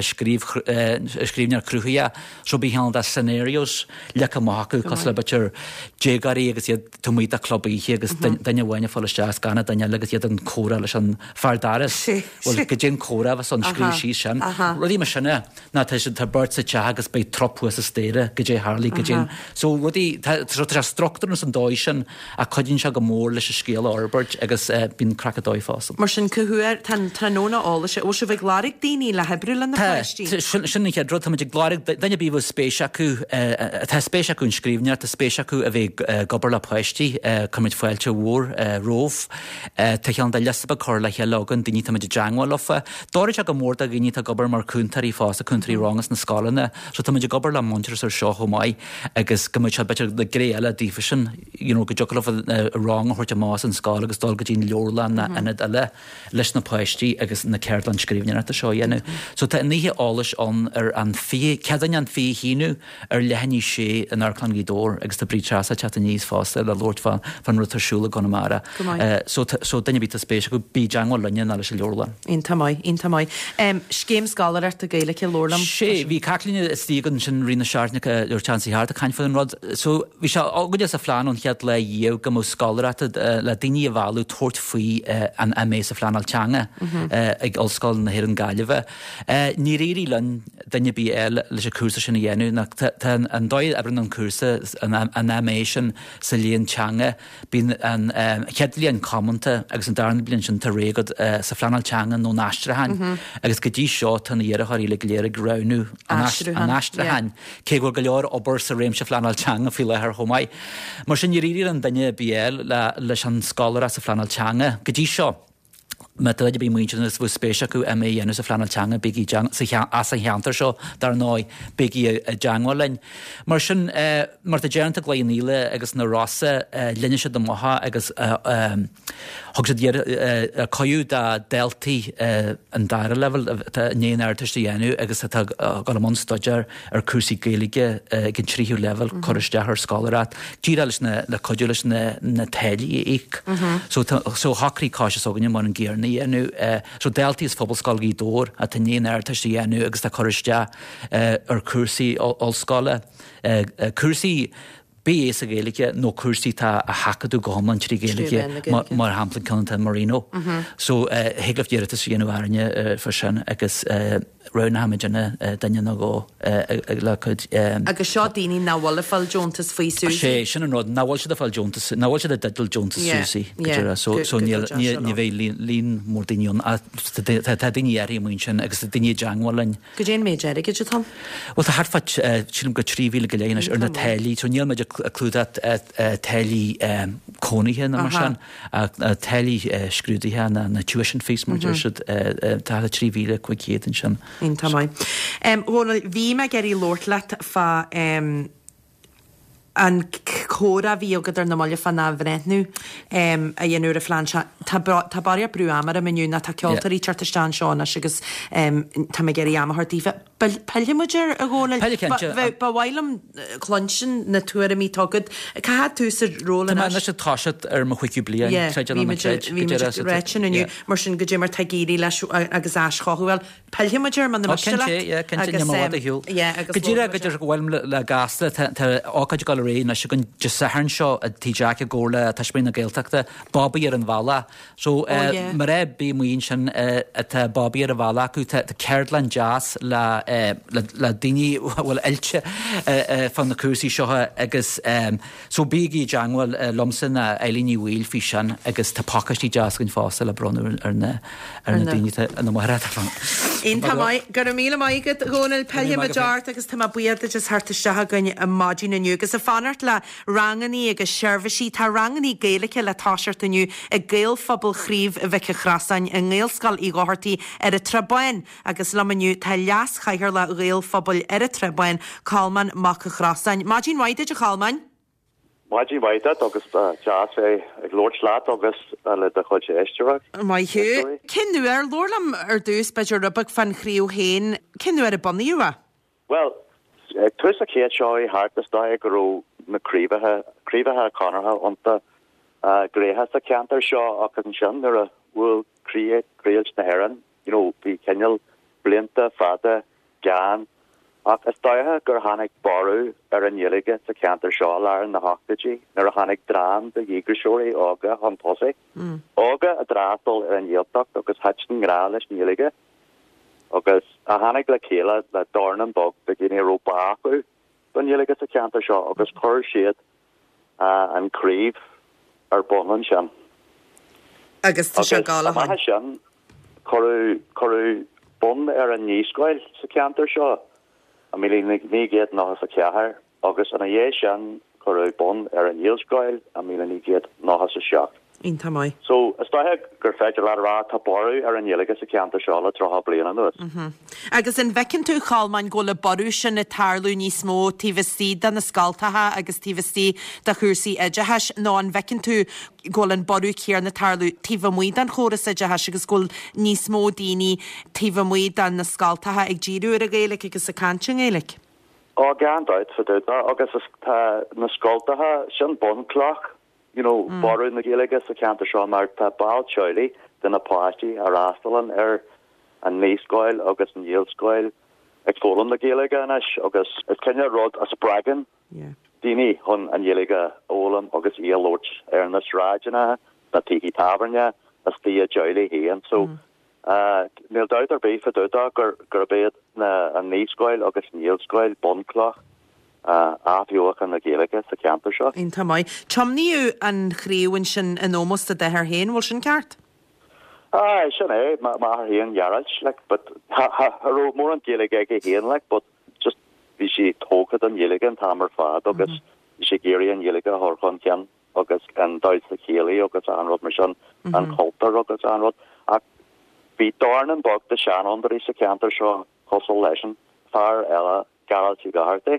S5: scríbnear cruúia so bí cheanna scenarios lecha mácu cos le beitir Jégarí agus iad tuí a clubbaí agus daine bhhaine fáiste ganna daine legus iad an córa leis an feardaras bhil go dgin córa bh san scrú sí sin. Rudí mar sinna ná tá sé tá burt sa te agus be tropú sa stéire go dé Harlaí go dgin. So rudí struchtúnas an dóid sin a chuidinn se go mór leis scéal Orbert agus bín cracadóid fásam. Mar
S1: sin cohuair nóna ála sé ó se bheith gláric daoine le hebrúlan na poistí.
S5: Sinna cheadró tá gláric daine bíh spéisiacu tá spéisiaún scríbneart a spéisiacu a bheith gobar le poistí cumid foiilte mhór róh Tá cheann de lesba chur le healagan daoine tá de deangáil lofa. Dáir go mór a gní a gobar mar cúntarí fás a cúntarí rangas na scálanna, so tá de gobar le montir ar seo chomáid agus go se betir de gréile dífasin go jolah rang chuirte más an scála agus dul go dtín leorlan na inad eile leis na poistí agus na ceirlan scríbnear a seo dhéanú. So tá níthe álas an ar an fí cean an fí híú ar lehanní sé an arclan gídór agus tá brítrasa chat a níos fásta le Lord fan rutarsúla gonamara. So daine bí a spéis go bí deangáil lenne ná leis leorlan.
S1: Ínta mai. Scéim scálar ar a géile ce lorlam.
S5: sé bhí calíine stígan sin rina seaartna ar chansaí hart a caiinfuin rod. So bhí se ágad a fláán an chead le dhéh go mó scálarata le daine a bhú tuairt faoi an mééis a fláánal teanga ag olscáil na hir an gaiileh. Ní réí len daine bí eile leis a cuasa sinna dhéanú an dóid ebrin an cuasa an améisian sa líon teanga bín an cheadlíon commenta agus an darna blin sin tar régad sa flanal teanga nó nástrahain agus go dtí seo tanna dhéarthaí le léir graunú an nástrahain cé go leor obair sa réim se flanal teanga fi le chomáid. Mar sin ríí an daine BL leis an scálar sa flanal teanga go dtí seo. Me tuide bí muintenas bfu spéisiaú dhéanú sa flanal teanga bigí as an cheantar seo dar náid bigí a deangálein. Mar sin mar a déanta gléoníile agus na Rossa linne se do motha agus thug sé coú de deltaí an daire level néon airtiste dhéanú agus go món stoidear ar cuasaí géige gin tríú level choristear scálarát. Díra leis le coú leis na teilí éic. So hacrí cáise sóganne mar an ggéarna dhéanú. So deltaí is phobal scáilgaí dór a tá néon airtiste dhéanú agus tá choriste ar cuasaí allscála. Cuasaí bí a géalaige nó cuasaí tá a hacaú go homlan trí géalaige mar hamplan Conanta Marino. So héglah dhéirtas dhéanú airne for sin agus rona haimeanna daine na go le chud.
S1: Agus seo daoine náhfuil fáil Joontas faoi Susie.
S5: sé sin an rád náhfuil se a fáil Joontas, náhfuil se a dedal Joontas Susie. So ní bhéh lín mór daíon a tá daine airí muin sin agus a daine deangálainn.
S1: Go dé méid aige tam?
S5: Well tá hartfat sílim go tríhíle go léanais ar na teilí, so níl meidir clúdat teilí cónaithe na mar sin a teilí scrúdaithe na tuition fees mar tá a tríhíle chuicéan sin.
S1: Ínta mai. Bhí me geirí lortlaat fa an córa bhí agad ar na máile fan na bhrenú a dhéanúir a fláinse. Tá baria brú amar a miniúna tá ceoltarí chartistán seána agus tá me geirí amhartífa. Pellimuidir a ggóla ba bhhailm clonsin na tuair a mí tugad. Ca tú sa róla
S5: na se táisiid ar mo chuiciú blian
S1: réitin iniu mar sin go dé mar taigéirí leis agus ásáhfuil pellimuidir man na
S5: hiúil. Go ddíra go bhfuil le gasla ácaid gáil ré na si gon de saharn seo a tíideach a ggóla taisbrin na ggéilteachta Bobby ar an bhela. So mar bí muon sin a Bobby ar a bhela acu Cairlan jazz le daoine bhfuil eilte fan na cuasaí seo agus so bíí deanghfuil lomsan na eilíní bhil fi sin agus tá pacastí jazz gon fásta le bronú ar na daoine na mara fan.
S1: Ein tamai gur míle maigad gonal pehe majart agus tá buiad a just harta gonne a mágin aniu agus a fanart le ranganí agus seirbhísí tá ranganí géalacha le táisiart aniu a géal fabal chríomh a bheice chrasain a ngéalscal í gáhartaí ar a trebain agus lamaniu tá leas chaithir le géal fabal ar a trebain calman mac a chrasain. Mágin waide a calman?
S6: Mágin waide agus jazz ag Lord Slaat agus le de chuide eisteach.
S1: Mai hiú cinú ar lórlam ar dús beidir rubach fan chríú héin cinú ar a bonníúa?
S6: Well, tuis a céad seo I hartas da ag goró na críomhathe conartha onta gréthe a ceantar seo ach an sin ar a bhfuil críalt na heran, bhí ceal blianta fada gan ach is daithe gur tháinig barú ar an dhéige sa ceantar seo lear na hachtatí nar a tháinig drán de dhígrasúirí ága an tosaigh. Ága a drástal ar an dhéaltacht agus heitin grá leis na dhéige agus a tháinig le chéile le darnan bog de gine Europa acu don dhéige sa ceantar seo agus chuir siad an críomh ar bonlan sin.
S1: Agus tá se gála
S6: hain. Sin choú bon ar an níoscoil sa ceantar seo a mí ní géad náthas a ceathair agus an dhé sin choú bon ar an níoscoil a mí ní géad náthas a seach.
S1: Ínta mai.
S6: So, is daithe gur féidir le rá tá ború ar an dhéige sa ceantar seo le trocha bliana nuas.
S1: Agus in bhecinn tú cháilmain go le ború sin na tarlú níos mó tíhastí den na scaltathe agus tíhastí de chusaí aidetheis nó an bhecinn tú ggóil an ború céar na tarlú tíbhamuí den choras aidetheis agus ggóil níos mó daoine tíbhamuí den na scaltathe ag ddíú ar a ggéalaigh agus a cantin éalaigh.
S6: Gandáid fa dúda agus na scaltathe sin bonclach. Ború na géalaige sa ceantar seo mar tá báilteolaí den na páistí a rástalan ar an níoscoil agus an díalscoil ag fólam na géalaige inis agus is cinne rud a spragan daoine chun an dhéalaige ólam agus íalóirt ar na sráidena na títí tábharne a stí a deolaí héan. So níl dóid ar bé fa dúda gur béad an níoscoil agus an díalscoil bonclach ábhiúach an na géalaige sa ceantar seo.
S1: Ínta mai. Chomníú an chríúin sin an ómos a dethir héin bhil sin ceart?
S6: Sin má héan jarrad, but haró mór an géalaige ag héan, but just bhí si tógad an dhéalaige an tamar fad agus bhí si géirí an dhéalaige a thorchan cean agus an dáid sa chéalaí agus anrod mar sin an coltar agus anrod. Ach bhí darnan bog de seanondarí sa ceantar seo cosol leisin far eile garaltí gahartaigh.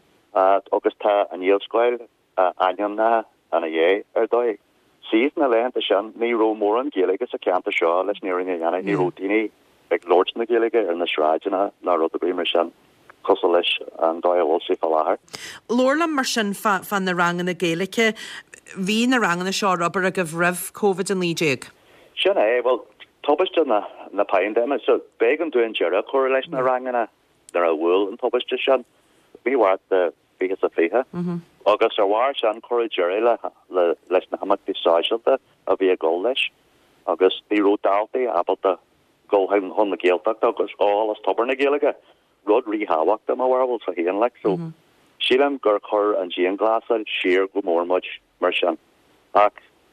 S6: Agus tá an díalscoil ainmna an a dhé ar dóigh. Síos na leanta sin ní ró mór an géalaige sa ceantar seo leis níoring a dhéanana ní rótíine ag lóirt na géalaige ar na sráidena na rud a bhí mar sin cosol leis an dóibhil sí fá láthair.
S1: Lórlam mar sin fan na rangan na géalaige hí na rangan na seo robar a go bhribh COVID an líéig.
S6: Sin well tobaiste na pandéime so bégan dúin dearra chuir leis na rangana nar a bhfuil an tobaiste sin. Bhíhhar de bígus a fithe agus ar bhhar an choidir leis na hamad bísáisiilta a bhí a ggó leis agus bhí ródáaltaí abalta ggóhain chun na géalteach agus álas tobar na géalaige rud ríhabhacht am bhharbhil sa héan le so sílam gur chur an ddíon glasal siar go mórmuid mar sin ach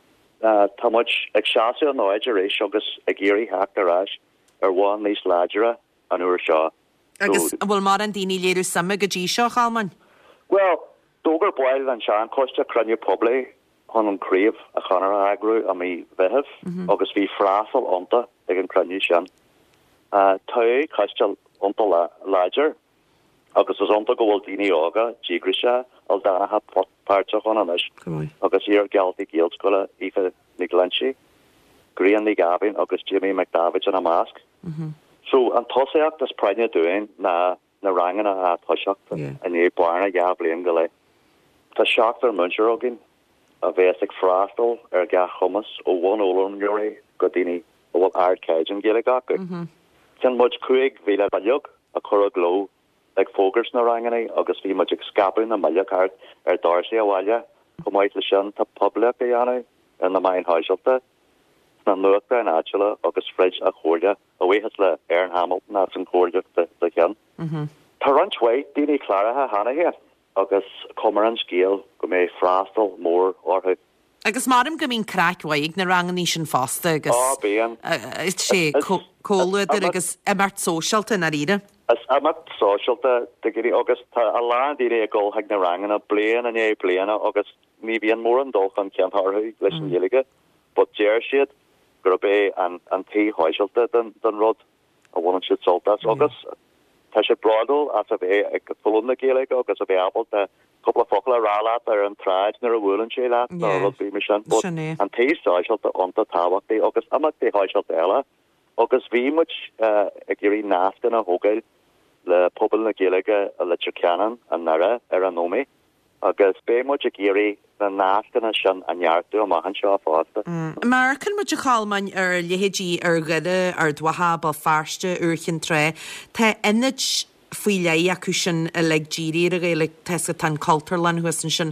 S6: tá muid ag seaú an áidir éis agus ag géirí heach arráis ar bháin níos láidere an uair seo.
S1: Agus bhfuil mar an daoine léirú sama go dtí seo cháilmain?
S6: Well, dógur báil an sean coiste crunne poblé chun an críomh a chanar agrú a mí bheitheamh agus bhí frásal onta ag an crunne sin. Tá coiste onta láidir agus is onta go bhfuil daoine ága dígrise al danathe páirte chun anis agus ar gealtaí géalscoile Aoife Ní Glancy, Grian Ní Gavin agus Jimmy McDavid an a másc. So an tosaíocht is praine dúin na rangana a toiseachta a ní buarna ga blion go le. Tá seachtar muintir agin a bheits ag frástal ar ga chumas ó bhain ólam nuirí go daoine ó bhfuil ard céidean géala gacu. Sin muid cuaig bhíle bailog a chur a gló like focus na rangani agus fi magic scapin na malya card Darcy awalya kumaitla shan ta public yana and the mine hoishalta na nuakta and achula agus fridge a chorja away has la Aaron Hamilton that's in chorja the can Tarrant way dini Clara ha hana here agus comeran scale go me frastal more or who
S1: agus marm go mín crackhaig na ranganí sin fásta agus is sé cóluidir agus imart socialta na ríide.
S6: As imart socialta de giri agus a lá díine go hag na rangana blian and é bliana agus ní bhíon mór an dulchan ceantarthu leis an dhéige, but déir siad gur bé an tí hoisialta den rud a bhhain siad soltas agus tá sé bradal as a bé ag fulún na géalaige agus a bé abal de couple of focal rala ar an traid nar a bhúlann sé leat ná rud bhí mis an tí hoisialta onta tábhacht agus amach tí hoisialta eile agus bhí muid ag gurí náftan a hógail le pobl na géalaige a le Turcanan an nara ar an nómi agus bé muid ag gurí na náftan a sin anheartú a maihan seo fásta.
S1: Mar cyn muid a chalmain ar lehédí ar gada ar dwahab a farste urchin tre te enid fuilei acu sin a le ddíri a le tesa tan Culturlan huasan sin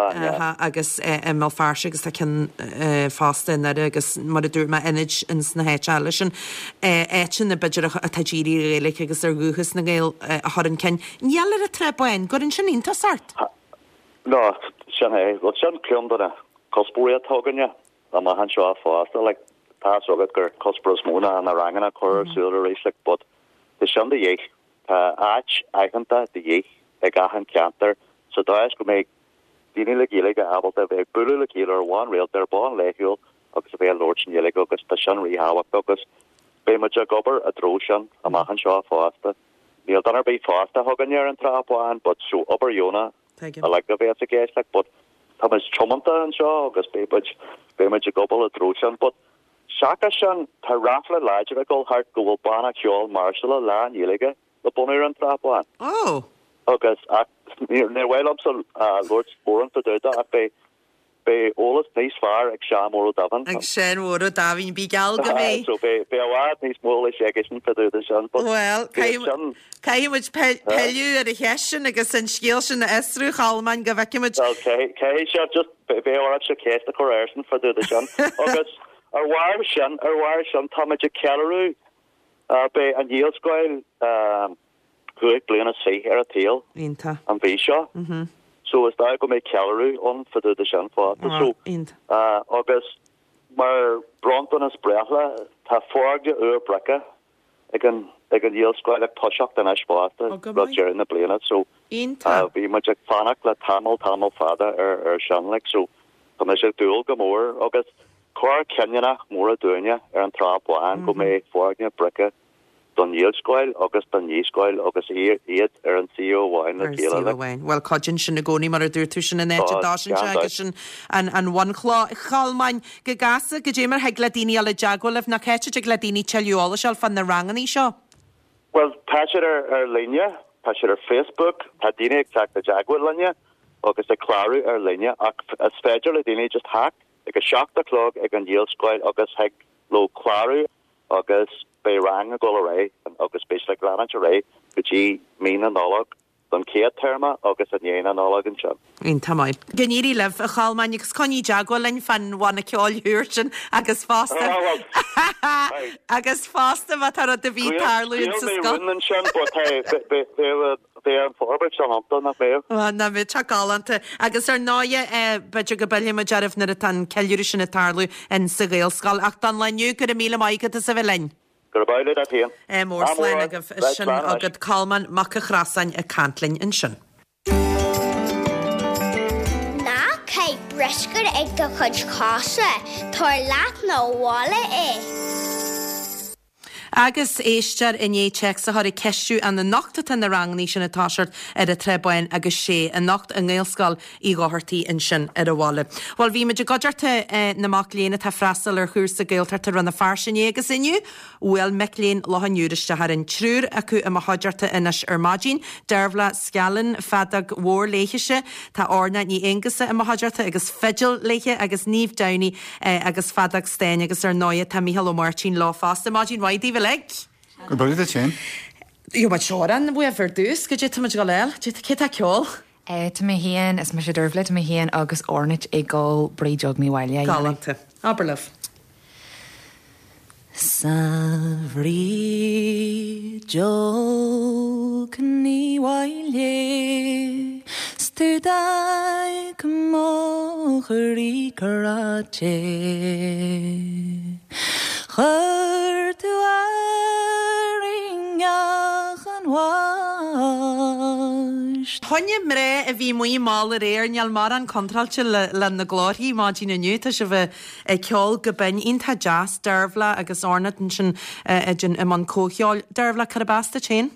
S1: agus mel farse agus cyn fásta in agus mar a dúr ma enid ins na héit eile sin éitin na bidr a tadíri a le agus ar guchas na gael a horan cyn niealar a tre boin gorin sin inta sart?
S6: No, sin é, wat sin clúmdana cospória tóganne a maihan seo fásta le tá agad gur cospras múna an a rangana chur súla réisle, but de sin de dhéich áit aichanta de dhéich ag ahan ceantar, so dáis go méid díine le géalaige abalta bheith buú le géile ar bháin réalta ar bán leithúil agus a bheith lord sin géalaige agus tá sin ríhahacht agus bé muid a gobar a dró sin a maihan seo fásta. Níl dan ar bé fásta thuganne ar an trápáin, but sú obair Jóna I like the best case, like, but Thomas Chomanta and Shaw, because very much a couple of Trochan, but Shaka Shan, Tarafla, Logical, Heart, Google, Bana, Kjol, Marshall, Lan, Yeliga, the Bonner and Trap one.
S1: Oh,
S6: because near well up some Lord Sporan to do that, be all as nice far, like Sham or Davin.
S1: Like Shen or Davin be Galgame.
S6: So be a wad, nice more like Shagishan to do the Shan, but
S1: well, Cai muid peliú ar a hesin agus an scéal sin na esrú chalmain go bheici
S6: Okay, Cai se just bé ar se céis a choréirsin for dúda sin. Agus ar bhair sin táid a cearú bé an díalscoil chuig blian a sé ar a taal an bhí seo. So is da go mé cearú on for dúda sin fáta. So agus mar bronton is brethla tá fórge ur brecha ag an díal scoil ag toseach den eisbáta Roger in na bliana, so bhí muid ag fannach le tamil fada ar seanlaigh, so tá mé sé dúil go mór agus chuir ceannach mór a dúine ar an trápháin go mé fórne brice don díal scoil agus don ní scoil agus iad ar an CEO bháin na céile.
S1: Well, codjin sin na gcónaí mar a dúir tú sin na nete dásin agus sin an bhain chalmain go gasa go dé mar heag gladíní a le jaagwalh na chéite ag gladíní teúála seall fan na ranganí seo.
S6: Well, tá sé ar líne, tá sé ar Facebook, tá daine ag teach na jaagwal linne agus a chláú ar linne ach is féidir le daine just hack ag a seachta clog ag an díal scoil agus heag lo chláú agus bé rang a go ré agus spéis le granite ré go dtí mí an nólag don céad terma agus a dhéana an nólag an sin.
S1: Ín tamáid. Gníirí leh a chalmain agus coní jaagwal linn fan bhána ceáil húirsin agus fásta. Agus fásta bheit ar a de bhí tarlún sa na bit galanta agus ar náide beidir go bailile a dearmh na a tan ceúiri sin na tarlú an sa gail sáil ach dan leniu go a míle maigad a sa bheith lein.
S6: Gurbaile a híon.
S1: Mór slein agah sin agad calman mac a chrasain a cantlainn in sin.
S3: Ná cé brisgur ag do chud cása, tar leat nó bhála
S1: Agus éistear iné teach sa thir ceistú an na nachta tan na ranganí sin natáisiart ar a trebáin agus sé a nacht a ngéalscail í gáthirtaí in sin ar a bhála. Bhil bhí meidir godearta naach léana tá freistal ar chuúr sa géaltar tar runna farsinné agus inniu, bhfuil meléon lehanúiriiste ar an trúr acu a haidirta inis ar mádín, derbhla scalan fedag mhór léicheise tá orna ní ingasa a haidirta agus feidir léiche agus níomh daoine agus fedag stéin agus ar 9 tá Mícheál Ó Martin lá fásta mádín waidí leg.
S7: Go bhfuil a chin.
S1: Jo ma seoran bhuiar dús go dé go leil, dé cé a ceol.
S7: Tá mé hían is me sé dúrfle mé hían agus ornit i ggó brídeog ní bhhaile.
S1: Galanta. Aberlih.
S7: Savrí jog ní bhhaile Stúdai go mócharí karate Chur tú airingach an bháist
S1: Honne mré a bhí muí mála réir neall mar an contralte le na glóthaí má dí na nniu se bheith ceol go ben ionanta jazz derbhla agus ornat sin im an cócheáil derbhla carabasta chéin?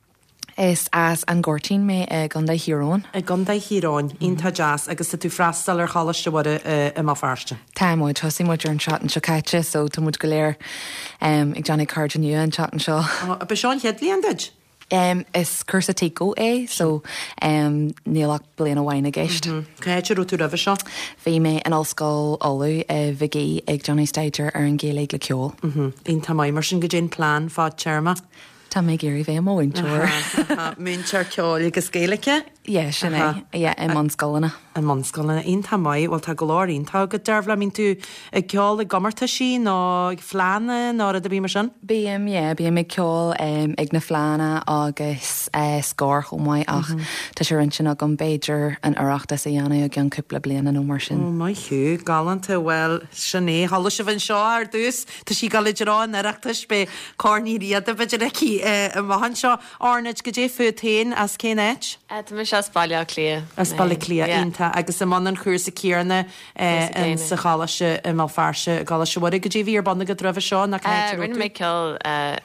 S7: Is as an gortín mé ganda hirón.
S1: Ganda hirón, ionanta jazz agus tú freistal ar chalaiste bhre i má farste.
S7: Táimid thosaí mu ar an chat an secaite so tá mud go léir ag Johnny Cardiniu an chat an seo.
S1: A be seán headlí an duid?
S7: Is cursa go so nílach blian bhhaine géist.
S1: Caiidir tú raheh seo?
S7: Bhí mé an allscoil olú bhigí ag Johnny Stager ar an ggéalaigh le ceol.
S1: Ionanta mai mar sin go dén plán fád tearma.
S7: Tá mé géirí bheith móinteir.
S1: Múntear ceol agus céalacha?
S7: Ié sinna i man scolanna.
S1: An manscoilna ionanta mai bhil tá go láirín tá go derbhla mín tú ceol ag gomarta sí nó ag phlána nó a bhí mar sin?
S7: Bíam ag ceol ag na phlána agus scór chomáid ach tá sé rin sin a go béidir an oireachta sa dhéanana ag an cúpla bliana nó mar sin.
S1: Ó mai hiú galanta bhfuil sinné halla se bhain seo ar dús tá sí galidirrán arachtas be cární riad a beidir aici mahan seo áneid go dé futain as cénéit?
S8: Tá se spáile clia.
S1: Spáile clia ionanta agus am an chuir sa cíarna an sa chalaise i má farse galise bhir go dtí bhí ar banna go drobh seo na
S8: rinne mé ceol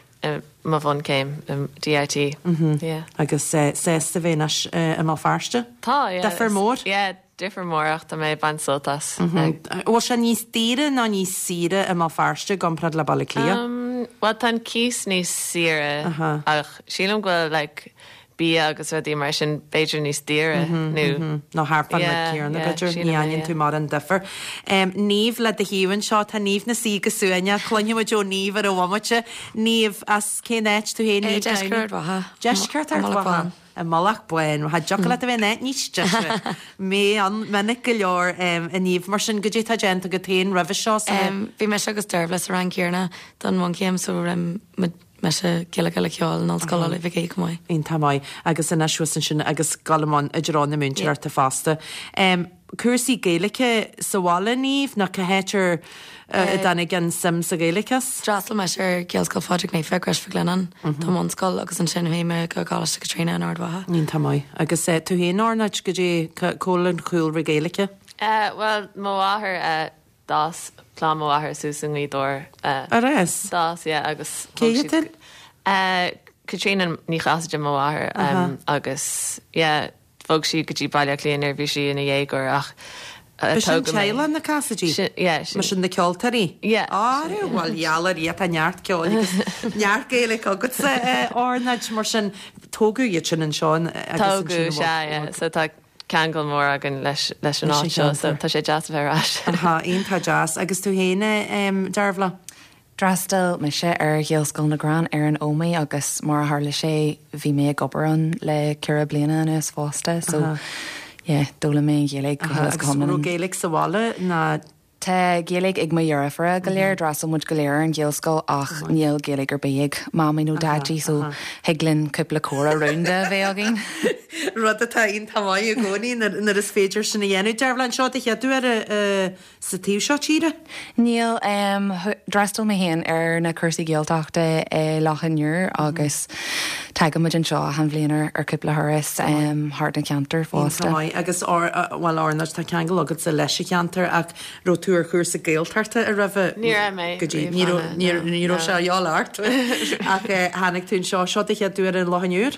S8: má bhain céim DIT.
S1: Agus sésta bhénas i má farste?
S8: Tá
S1: Defar mór?
S8: Difar mórach tá mé bansoltas.
S1: Ó se níos tíre ná níos sire i má farste gomprad le bailla clia?
S8: Well tan cís níos sire ach sílam go like bí agus bheití mar sin beidir níos tíre nó
S1: nó hápan le cíarna beidir níanaíonn tú mar an difer. Níomh le de híhann seo tá níomh na sí go suaine chluinne mu jo níomh ar bhhaimete níomh as cénéit tú héana Deisceart ar bhaán. A malach buin ha jo le a bheith net níos mé an menig go leor a níomh mar sin godé a gent a go taon raheh seo.
S7: Bhí me agus derblas a ran céarna don bhain céim so me se ceala le ceáil ná scola le bheith go mai.
S1: Ionanta mai agus in eisiúsan sin agus galamán idirrán na múntear ta fásta. Cuasaí géalacha sa bhála níomh na cahéitir dana gan sim sa géalachas?
S7: Drastal me sé cealscoil fáidir mé fecras fa glenan Tá mscoil agus an sin héime go gáiste go trína an ardhatha.
S1: Ionanta mai agus tú hé ánaid go dé cólann chuúil ra géalacha?
S8: Well má bháthair das plán má bháthair súsan í dó.
S1: A réis?
S8: Das agus
S1: Céidir?
S8: Caitrína ní chaide má bháthair agus fóg si go dtí bailile léon ar bhí si ina dhégur ach
S1: sin teile na casadí? Mar sin na ceoltarí? Áú bhil geallar iad a neart ceáil neart géala agus ánaid mar sin tógu iad sin an seán
S8: tógu se tá Kangol mór agan leis an áisio tá sé jazz bheitrás.
S1: Ionanta jazz agus tú héine derbhla?
S7: Drastal me sé ar ghéalscoil na gran ar an ómaí agus mar hála sé bhí mé gobaran le cura bliana nuas fásta so dóla mé géalaigh
S1: géalaigh sa bhála na
S7: Tá géalaigh ag ma dhearafara go léir drasal muid go léir an ggéalscoil ach níl géalaigh ar béag mámaí nó dadí so heglinn cúpla córa rounda bheith agin.
S1: Rud atá on tamáid a gcónaí nar is féidir sinna dhéanú dearbhlann seo a cheadú ar sa tíú seo tíre?
S7: Níl drastal mé héan ar na cursaí géalteachta lachanniuúr agus teige muid an seo an bhblianar ar cúpla thuras hart an ceantar fásta.
S1: Agus bhil ánaid tá ceangal agad sa leis ceantar ach ro túair chuir sa géaltarta a raheh ní se eáart ach hánig tún seo a cheadú ar an lachanniuúr?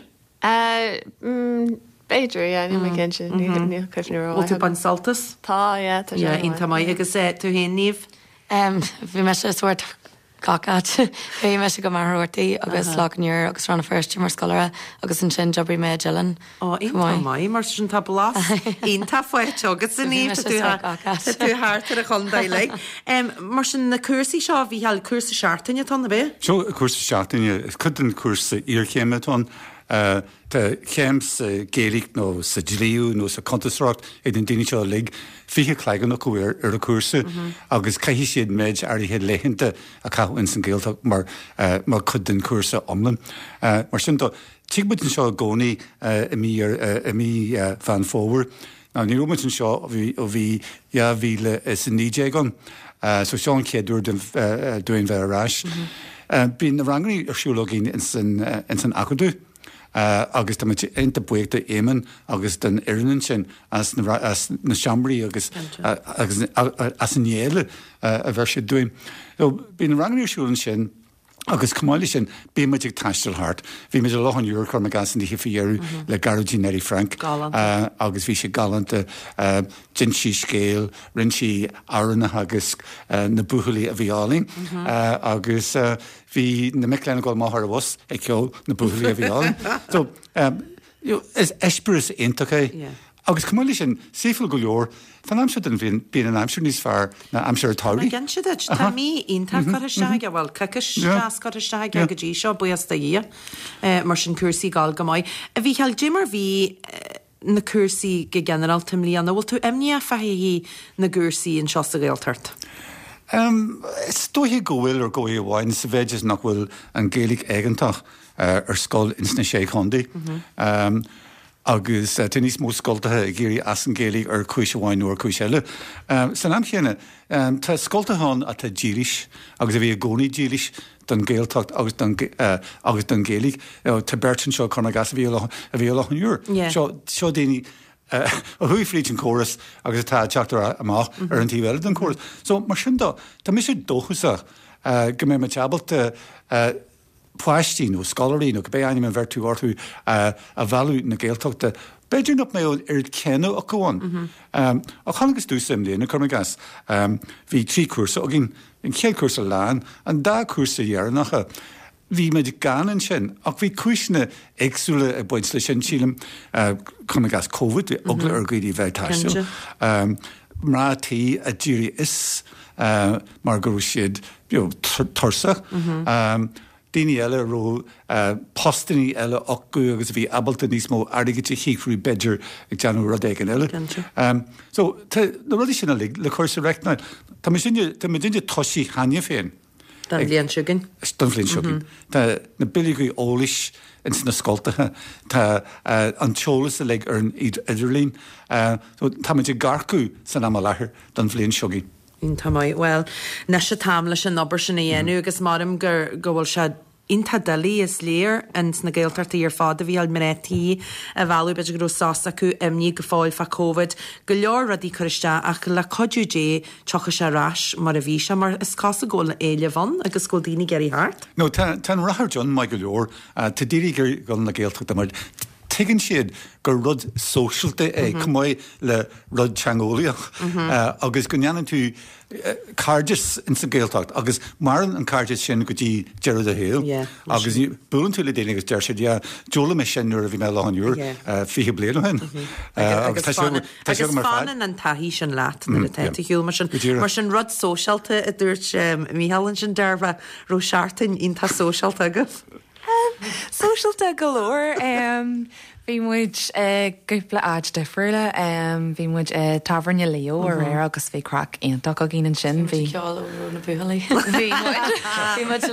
S8: Beidir ní mé cin sin ní chuifnú.
S1: Ó tú ban saltas?
S8: Tá
S1: ionanta mai agus tú hé níomh?
S7: Bhí me sé suirt
S9: gacat fé me go marthirtaí agus láníir agus ranna first mar scoire agus an sin jobbí mé Gillan.
S1: Mai mar sin tab las Ín tá foiit agus san ní tú háart a chundaile. Mar sin na cuasaí seo bhí heall cuasa seaartainine tanna bheith?
S10: Seo cuasa seaartainine chudan cuasa íorchéimetón. Tá chéims géalaigh nó sa dlíú nó sa contasrácht den daine seo lig fiche chléigan nach cuair ar a cuasa agus caihí siad méid airthe léhinnta a chahain san géalteach mar chud den cuasa omlan. Mar sin tíbud an seo gcónaí i mí fan fómhar. Ná ní rúmid an seo ó bhí bhíle san nídé gan, so seán céadú doin bheith arás. Bhí na rangaí arsúlógin in san acadú. Agus tá inta buíta éman agus den iireann sin as na seambrí agus as an éile a bheit sé dúim. Bí na rangaírsúlann sin agus cumáile sin bí muid ag taistilthart. Bhí muid lechan úr chu na gasan dí fiarú le Gardaí Neri Frank agus bhí sé galanta gin sí scéal, rinn sí áranna agus na buthalaí a bhíáling agus bhí na miléanna gáil máthar bhs ag ceol na buthalaí a bhíáling. So is eispras intacha agus cumáile sin sífil go leor fan amsir den bhíon an amsir níos fearr na amsir atáirí.
S1: Gan siad tá mí iontar chuisteige bhfuil cacas chuisteige go dtí seo buasta í mar sin cuasaí gáil go maiid. A bhí cheall Jimmar bhí na cuasaí go general timlíanana bhfuil tú imní a feithí na gúsaí an seo a géaltart.
S10: Is dóhí go bhfuil ar ggóí bháin sa bhéidir nach bhfuil an géalaigh éigentach ar scoil ins na sé chundaí. Agus tu níos mó scoltathe géirí as an géalaigh ar chúis bháin nó ar chúis eile. San am chéanana tá scoltathán a tá díris agus a bhí a gcónaí díris don géaltacht agus don géalaigh tá bertin seo chuna gas a bhí lechan úr. Seo daoine a thuí fríd an choras agus tá teachtar amach ar an tíhile don choras. So mar sin tá mis sé dóchasach go mé teabalta Páistí nó scolarí nó go bé aim an bhirtú orthú a bhheú na géalteachta. Beidir nach mé ar cenne a goháin. A chanagus dú sem léana chuna gas. Bhí 3 cuasa a gin an chéad cuasa leán an 10 cuasa dhearnacha. Bhí méid ganan sin ach bhí cuisna agsúla a buid le sin sílam chuna gas COVID ogla ar gaidí bheith taiiste. Mrátí a ddíri is mar gurú siad torsa. Daoine eile ró postaní eile ochú agus bhí abalta níos mó airgatí chiichrú beidir ag deanú rodégan eile. So na rudí sinna le chuir sa reicnaid, Tá duine tosí haine féin.
S1: Dan bhíon siúgin?
S10: Dan bhíon siúgin. Tá na billigú ólais in na scoltathe, tá an teolas a le ar an idirlín, tá muid garcú san am lethir dan bhíon siúgin.
S1: Well, na se tamla sin obair sin dhéanú agus marm gur bhfuil se inta dalí is léir ins na géaltartaí ar fád a bhí alminétíí a bhheú beidir go sásta acu imní go fáil fa COVID go leor radí chuiste ach le codú dé tucha se ras mar a bhí se mar is casa ggóil éile bhan agus ggóil daoine geirí hart?
S10: No, tá rathar John mai go leor tá dírí gur na géalteachta mar tuigeann siad gur rud socialta cumáid le rud teangólaíoch agus go neanann tú cardis in sa géaltacht agus maran an cardis sin go dtí Gerard a Héal agus bulann tú le déine agus deir sé dúla me sin nuair a bhí me láhan úr fiche blian hen.
S1: Agus fanan an taihí sin leat na teanta hiúil mar sin rud socialta a dúirt míhallann sin dearbh ro seaartain ionta socialta agus.
S7: Socialta galore. Bhí muid gúpla áid de friúile, bhí muid tafarne leo ar réir agus bhí crack aonach a gíanaan sin bhí
S9: na buhalaí.
S7: Bhí muid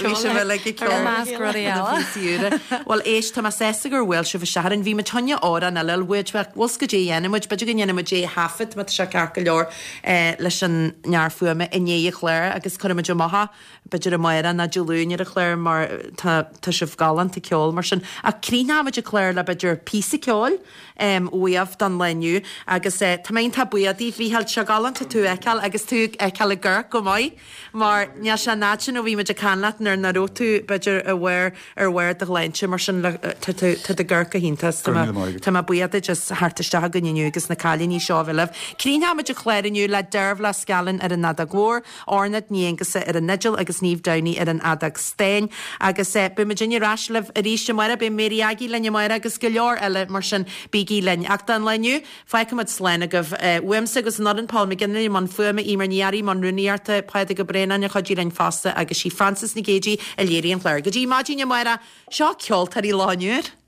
S7: le
S1: Well, éis tá sésta gur bhfuil se bh searan bhí me tanne ára na lehid bhs go dé dhéanamuid, beidir go dhéanamid dé hafid me se cear go leor leis an nearfuime iné chléir agus chuimiid maitha beidir a maire na deúine a chléir mar tá sibh galan a ceol mar sin a crínáid a chléir le beidir beidir písa ceáil uíamh don leniu agus taméin tá buadí bhíhall se galanta tú eiceil agus tú eiceil a gur go maiid mar ne se náin ó bhí me de canlaat nar na ró tú beidir a bhir ar bhir de leintse mar sin de gur go híntas Tá buad just hartiste ganniu agus na chalíní seohileh. Crín ha de chléirniu le derbh le scalan ar an nadag mhór ornad níongus ar an nigil agus níomh daní ar an adag stéin agus bu me Virginia Rashleh a ríiste mar be méagi lenne mar agus go leor eile mar sin bíí lenne ach an leniu feicimid slena goh wimsa agus ná an Paul McGinley man fuime imar nearí man runúíarta peide go brena chodí lein fasta agus sí Francis na Géji a léirí an chléir. Godí Madíine mara seo ceol tarí lániuir.